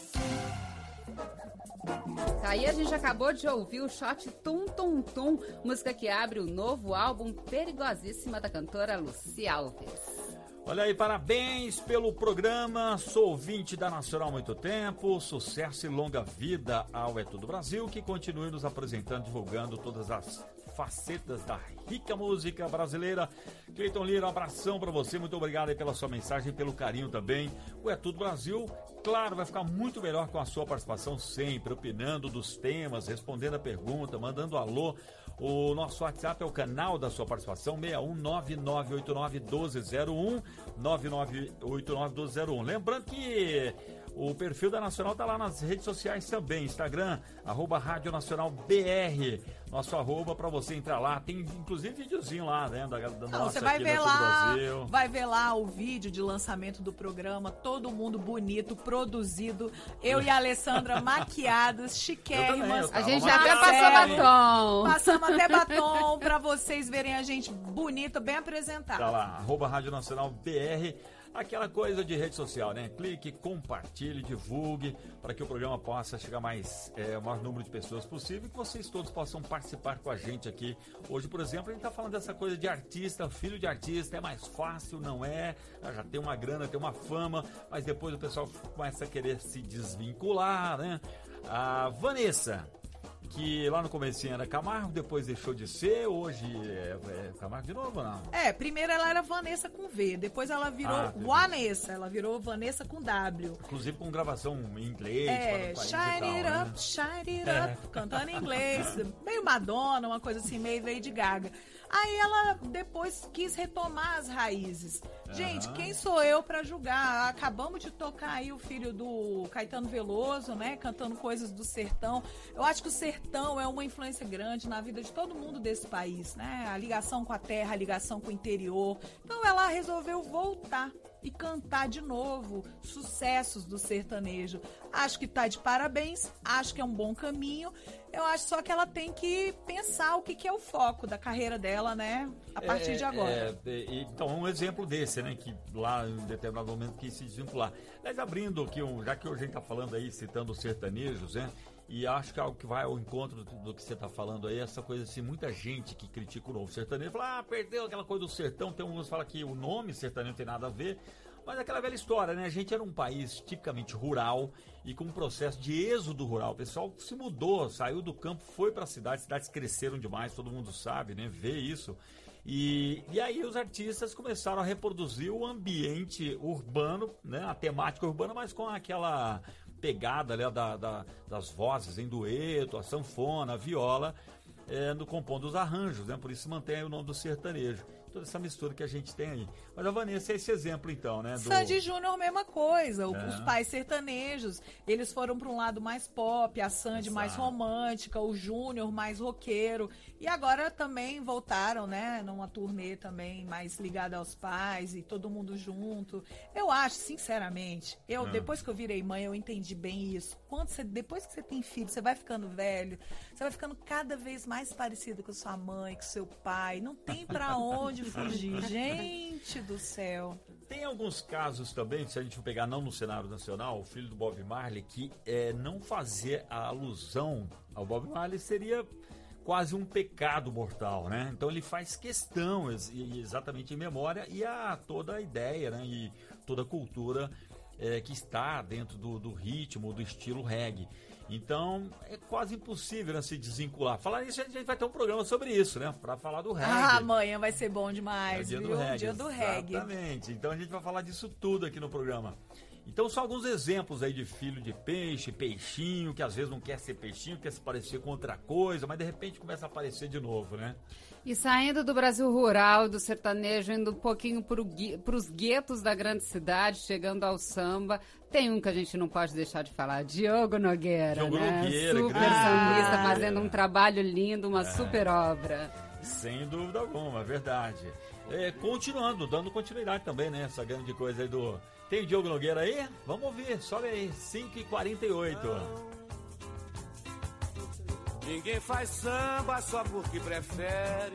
tum, tum. Tá aí, a gente acabou de ouvir o Shot Tum Tum Tum, música que abre o novo álbum Perigosíssima da cantora Lucia Alves. Olha aí, parabéns pelo programa, sou ouvinte da Nacional há muito tempo, sucesso e longa vida ao É Tudo Brasil, que continue nos apresentando, divulgando todas as facetas da rica música brasileira. Cleiton Lira, um abração pra você, muito obrigado aí pela sua mensagem, pelo carinho também. O É Tudo Brasil, claro, vai ficar muito melhor com a sua participação sempre, opinando dos temas, respondendo a pergunta, mandando alô. O nosso WhatsApp é o canal da sua participação, seis um nove nove oito nove um dois zero um, nove nove oito nove um dois zero um. Lembrando que o perfil da Nacional tá lá nas redes sociais também, Instagram, arroba Rádio Nacional B R, nosso arroba pra você entrar lá, tem inclusive videozinho lá, né, da, da Não, nossa você vai aqui ver da lá, Tudo Brasil. vai ver lá o vídeo de lançamento do programa, todo mundo bonito, produzido, eu e a Alessandra maquiados, chiquérrimas. A gente já até passou batom. Passamos até batom pra vocês verem a gente bonita, bem apresentada. Tá lá, arroba Rádio Nacional B R. Aquela coisa de rede social, né? Clique, compartilhe, divulgue, para que o programa possa chegar mais, é, o maior número de pessoas possível e que vocês todos possam participar com a gente aqui. Hoje, por exemplo, a gente está falando dessa coisa de artista, filho de artista, é mais fácil, não é? Já tem uma grana, tem uma fama, mas depois o pessoal começa a querer se desvincular, né? A Vanessa, que lá no comecinho era Camargo, depois deixou de ser, hoje é, é Camargo de novo, não? É, primeiro ela era Vanessa com V, depois ela virou Ah, Vanessa, ela virou Vanessa com W. Inclusive com gravação em inglês. É, para o país e shine tal, it né? up, shine it É. up, cantando em inglês, meio Madonna, uma coisa assim, meio Lady Gaga. Aí ela depois quis retomar as raízes. Gente, Aham. quem sou eu pra julgar? Acabamos de tocar aí o filho do Caetano Veloso, né? Cantando coisas do sertão. Eu acho que o sertão é uma influência grande na vida de todo mundo desse país, né? A ligação com a terra, a ligação com o interior. Então ela resolveu voltar e cantar de novo sucessos do sertanejo. Acho que tá de parabéns, acho que é um bom caminho. Eu acho só que ela tem que pensar o que, que é o foco da carreira dela, né? A partir É, de agora. é, é, então, um exemplo desse, né? Que lá em determinado momento quis se desvincular. Mas abrindo aqui, um, já que a gente tá falando aí, citando os sertanejos, né? E acho que é algo que vai ao encontro do, do que você tá falando aí, essa coisa assim, muita gente que critica o novo sertanejo, fala, ah, perdeu aquela coisa do sertão, tem uns que falam que o nome sertanejo não tem nada a ver, mas é aquela velha história, né? A gente era um país tipicamente rural e com um processo de êxodo rural. O pessoal se mudou, saiu do campo, foi para a cidade, cidades cresceram demais, todo mundo sabe, né? Vê isso. E, e aí os artistas começaram a reproduzir o ambiente urbano, né? A temática urbana, mas com aquela pegada, né? da, da, das vozes em dueto, a sanfona, a viola, é, no compondo os arranjos, né? Por isso mantém aí o nome do sertanejo. Toda essa mistura que a gente tem aí. Mas a Vanessa é esse exemplo, então, né? Do... Sandy Júnior, mesma coisa. O- É. Os pais sertanejos, eles foram para um lado mais pop, a Sandy mais Exato. romântica, o Júnior mais roqueiro. E agora também voltaram, né? Numa turnê também mais ligada aos pais e todo mundo junto. Eu acho, sinceramente, eu É. depois que eu virei mãe, eu entendi bem isso. Quando você, depois que você tem filho, você vai ficando velho, você vai ficando cada vez mais parecido com sua mãe, com seu pai. Não tem pra onde fugir. Gente do céu. Tem alguns casos também, se a gente for pegar não no cenário nacional, o filho do Bob Marley, que é, não fazer a alusão ao Bob Marley seria quase um pecado mortal, né? Então ele faz questão ex- e exatamente em memória e a toda a ideia, né? E toda a cultura é, que está dentro do, do ritmo, do estilo reggae. Então é quase impossível, né, se desvincular. Falar isso, a gente vai ter um programa sobre isso, né? Para falar do reggae. Ah, amanhã vai ser bom É o demais, dia viu? do reggae. Dia do reggae. Exatamente. Então a gente vai falar disso tudo aqui no programa. Então são alguns exemplos aí de filho de peixe, peixinho, que às vezes não quer ser peixinho, quer se parecer com outra coisa, mas de repente começa a aparecer de novo, né? E saindo do Brasil rural, do sertanejo, indo um pouquinho para os guetos da grande cidade, chegando ao samba, tem um que a gente não pode deixar de falar, Diogo Nogueira, Diogo né? Nogueira, super grande sambista, Nogueira. fazendo um trabalho lindo, uma É. super obra. Sem dúvida alguma, é verdade. É, continuando, dando continuidade também, né? Essa grande coisa aí do... Tem o Diogo Nogueira aí? Vamos ouvir, sobe aí, cinco e quarenta e oito. Ninguém faz samba só porque prefere.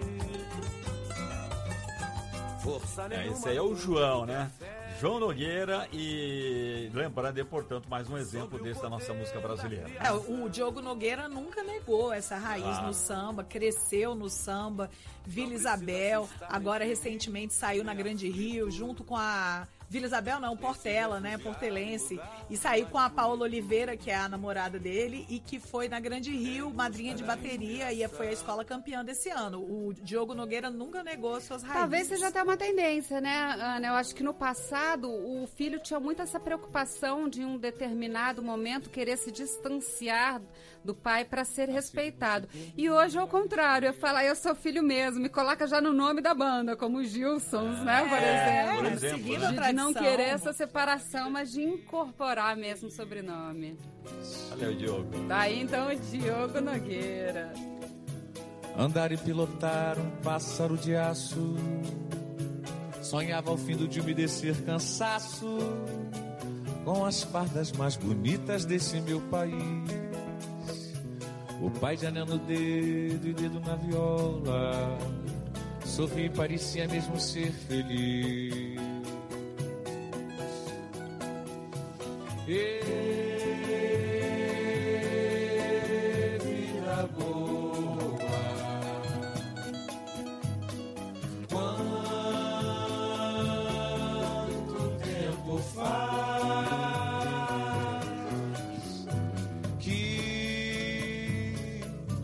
Força É, nenhuma. esse aí é o João, né? João Nogueira e lembrando, é, portanto, mais um exemplo desse da nossa música brasileira. É, o Diogo Nogueira nunca negou essa raiz Claro. no samba, cresceu no samba, Vila Isabel, agora recentemente saiu na Grande Rio, junto com a... Vila Isabel não, Portela, né, portelense, e saiu com a Paola Oliveira, que é a namorada dele, e que foi na Grande Rio, madrinha de bateria, e foi a escola campeã desse ano. O Diogo Nogueira nunca negou suas raízes. Talvez seja até uma tendência, né, Ana? Eu acho que no passado o filho tinha muito essa preocupação de em um determinado momento querer se distanciar do pai para ser respeitado. E hoje é o contrário, eu falo, eu sou filho mesmo, me coloca já no nome da banda, como os Gilsons, né, por É, exemplo. por exemplo, Seguindo né? a tradição. De não tradição. querer essa separação, mas de incorporar mesmo o sobrenome. Olha aí o Diogo. Daí então o Diogo Nogueira. Andar e pilotar um pássaro de aço. Sonhava ao fim do dia umedecer cansaço com as pardas mais bonitas desse meu país. O pai de anel no dedo e dedo na viola. Sorri e parecia mesmo ser feliz. Que vida boa. Quanto tempo faz que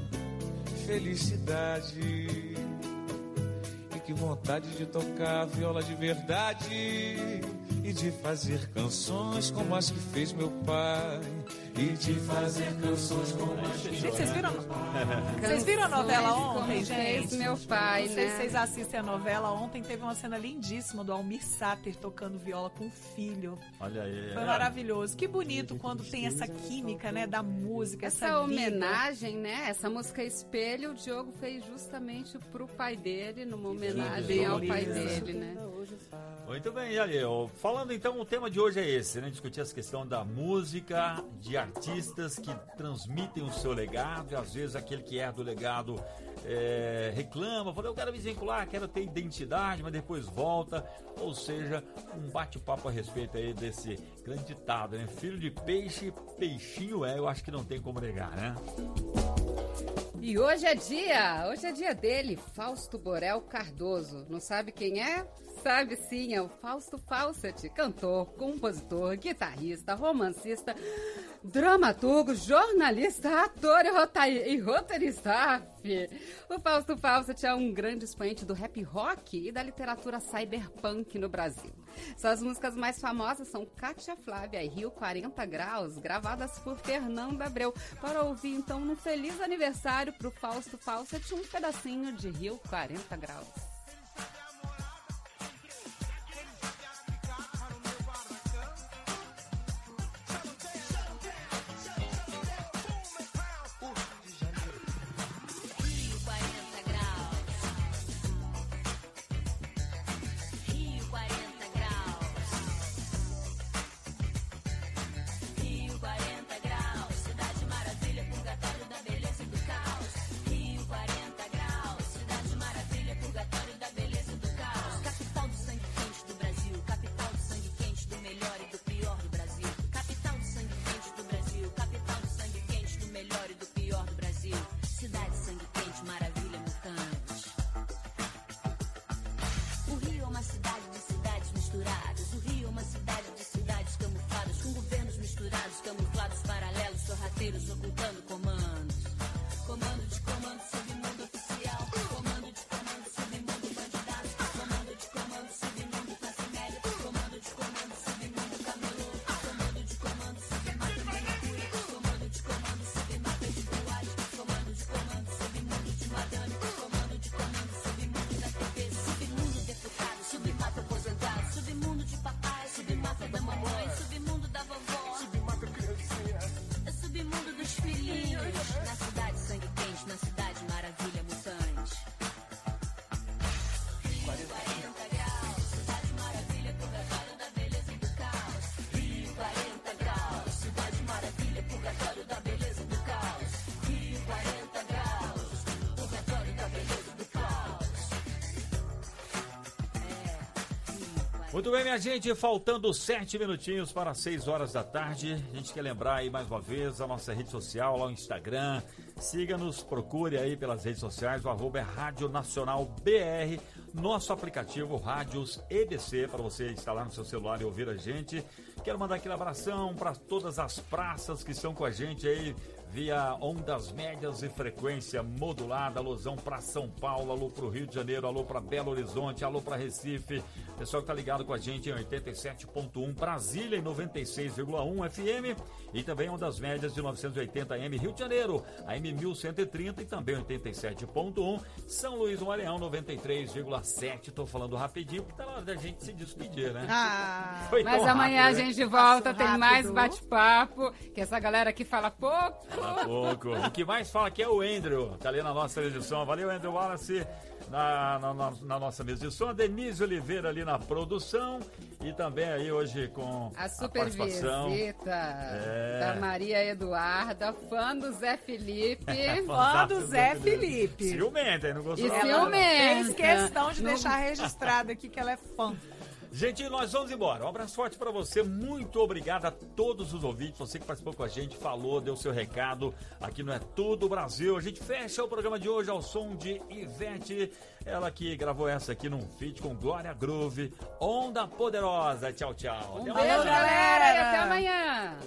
felicidade e que vontade de tocar viola de verdade e de fazer canções como as que fez meu pai e de fazer canções como as que... Gente, vocês viram, vocês viram a novela ontem, gente? Meu pai, Não sei né? se vocês assistem a novela. Ontem teve uma cena lindíssima do Almir Sater tocando viola com o filho. Olha aí. Foi maravilhoso. Que bonito quando tem essa química, né, da música, essa, Essa vida. homenagem, né? Essa música Espelho, o Diogo fez justamente pro pai dele, numa homenagem Que ao pai beleza. dele, né? Muito bem, ali, ó, falando então, o tema de hoje é esse, né? Discutir essa questão da música, de artistas que transmitem o seu legado, e às vezes aquele que herda o legado é, reclama, fala, eu quero me vincular, quero ter identidade, mas depois volta, ou seja, um bate-papo a respeito aí desse grande ditado, né? Filho de peixe, peixinho é, eu acho que não tem como negar, né? E hoje é dia, hoje é dia dele, Fausto Borel Cardoso. Não sabe quem é? Sabe sim, é o Fausto Fawcett, cantor, compositor, guitarrista, romancista, dramaturgo, jornalista, ator e, rota- e roteirista. Aff. O Fausto Fawcett é um grande expoente do rap rock e da literatura cyberpunk no Brasil. Suas músicas mais famosas são Cátia Flávia e Rio quarenta Graus, gravadas por Fernando Abreu. Para ouvir, então, num feliz aniversário pro Fausto Fawcett, um pedacinho de Rio quarenta Graus. Ocultando comandos, comando de comando, submundo oficial, comando de comando, submundo bandidados, comando de comando, submundo classe média, comando de comando, submundo camelô, comando de comando, submundo manicure, comando de comando, submundo de boate, comando de comando, submundo de madame, comando de comando, submundo da T V, submundo deputado, submato aposentado, submundo de papai, submato da mamãe, submundo da vovó, submato criancinha. Submundo dos filhinhos, na cidade sangue quente, na cidade maravilha mutante. quarenta graus, cidade maravilha, purgatório da beleza e do caos. Rio quarenta graus, cidade maravilha, purgatório da beleza e do caos. Rio quarenta graus, purgatório da beleza e do caos. Muito bem, minha gente, faltando sete minutinhos para seis horas da tarde. A gente quer lembrar aí mais uma vez a nossa rede social, lá o Instagram. Siga-nos, procure aí pelas redes sociais, o arroba é Rádio Nacional B R, nosso aplicativo Rádios E B C, para você instalar no seu celular e ouvir a gente. Quero mandar aquele abração para todas as praças que estão com a gente aí, via ondas médias e frequência modulada. Alusão para São Paulo, alô para o Rio de Janeiro, alô para Belo Horizonte, alô para Recife. Pessoal que tá ligado com a gente em oitenta e sete ponto um, Brasília em noventa e seis vírgula um F M e também ondas médias de novecentos e oitenta A M Rio de Janeiro, A M mil cento e trinta e também oitenta e sete ponto um, São Luís do Maranhão noventa e três vírgula sete. Tô falando rapidinho porque tá na hora da gente se despedir, né? Ah, Foi mas tão amanhã rápido, a né? gente volta, Passou tem rápido. mais bate-papo, que essa galera aqui fala pouco. Fala pouco. O que mais fala aqui é o Andrew, tá ali na nossa mesa de som. Valeu, Andrew Wallace, na, na, na, na nossa mesa de som. Denise Oliveira ali na produção e também aí hoje com A a super participação. visita É. da Maria Eduarda, fã do Zé Felipe. Fã do Zé Felipe. Ciumenta, hein? Não gostou? E Ela ciumenta. fez questão de Não- deixar registrado aqui que ela é fã. Gente, nós vamos embora. Um abraço forte pra você. Muito obrigado a todos os ouvintes. Você que participou com a gente, falou, deu seu recado. Aqui no É Tudo Brasil. A gente fecha o programa de hoje ao som de Ivete. Ela que gravou essa aqui num feat com Glória Groove. Onda Poderosa. Tchau, tchau. Um Até beijo, amanhã. galera. E até amanhã.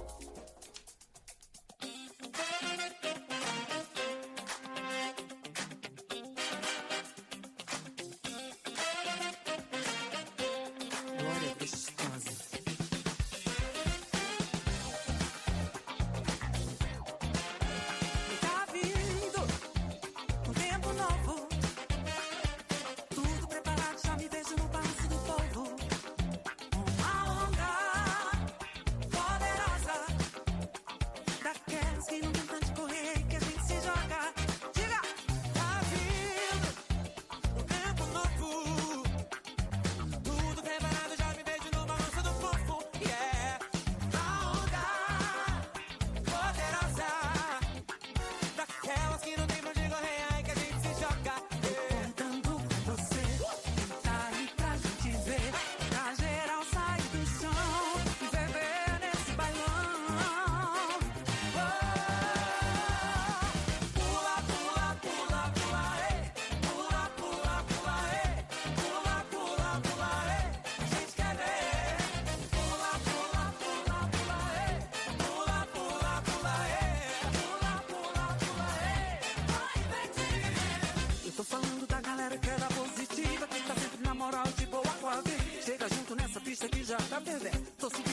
Tá vindo um tempo novo, tudo preparado, já me vejo no balanço do povo. Uma onda poderosa, daquelas que não tem tanto correr e que a gente se joga. Diga! Tá vindo um tempo novo, tudo preparado, já me vejo no balanço do povo. Yeah! A onda poderosa, daquelas que não tem pra onde correr, ai que a gente se joga. Tô contando com você, tá aí pra gente ver, pra geral sair do chão e beber nesse bailão. Pula, pula, pula, pula, ei. Pula, pula, pula, ei. Pula, pula, pula, ei. A gente quer ver. Pula, pula, pula, pula, ei. Pula, pula, pula, ei. Pula, pula, pula, ei. Vai, Ivete. Eu tô falando da galera que é da positiva, que tá sempre na moral de boa com a vida. Chega junto nessa pista que já tá fervendo. Tô sentindo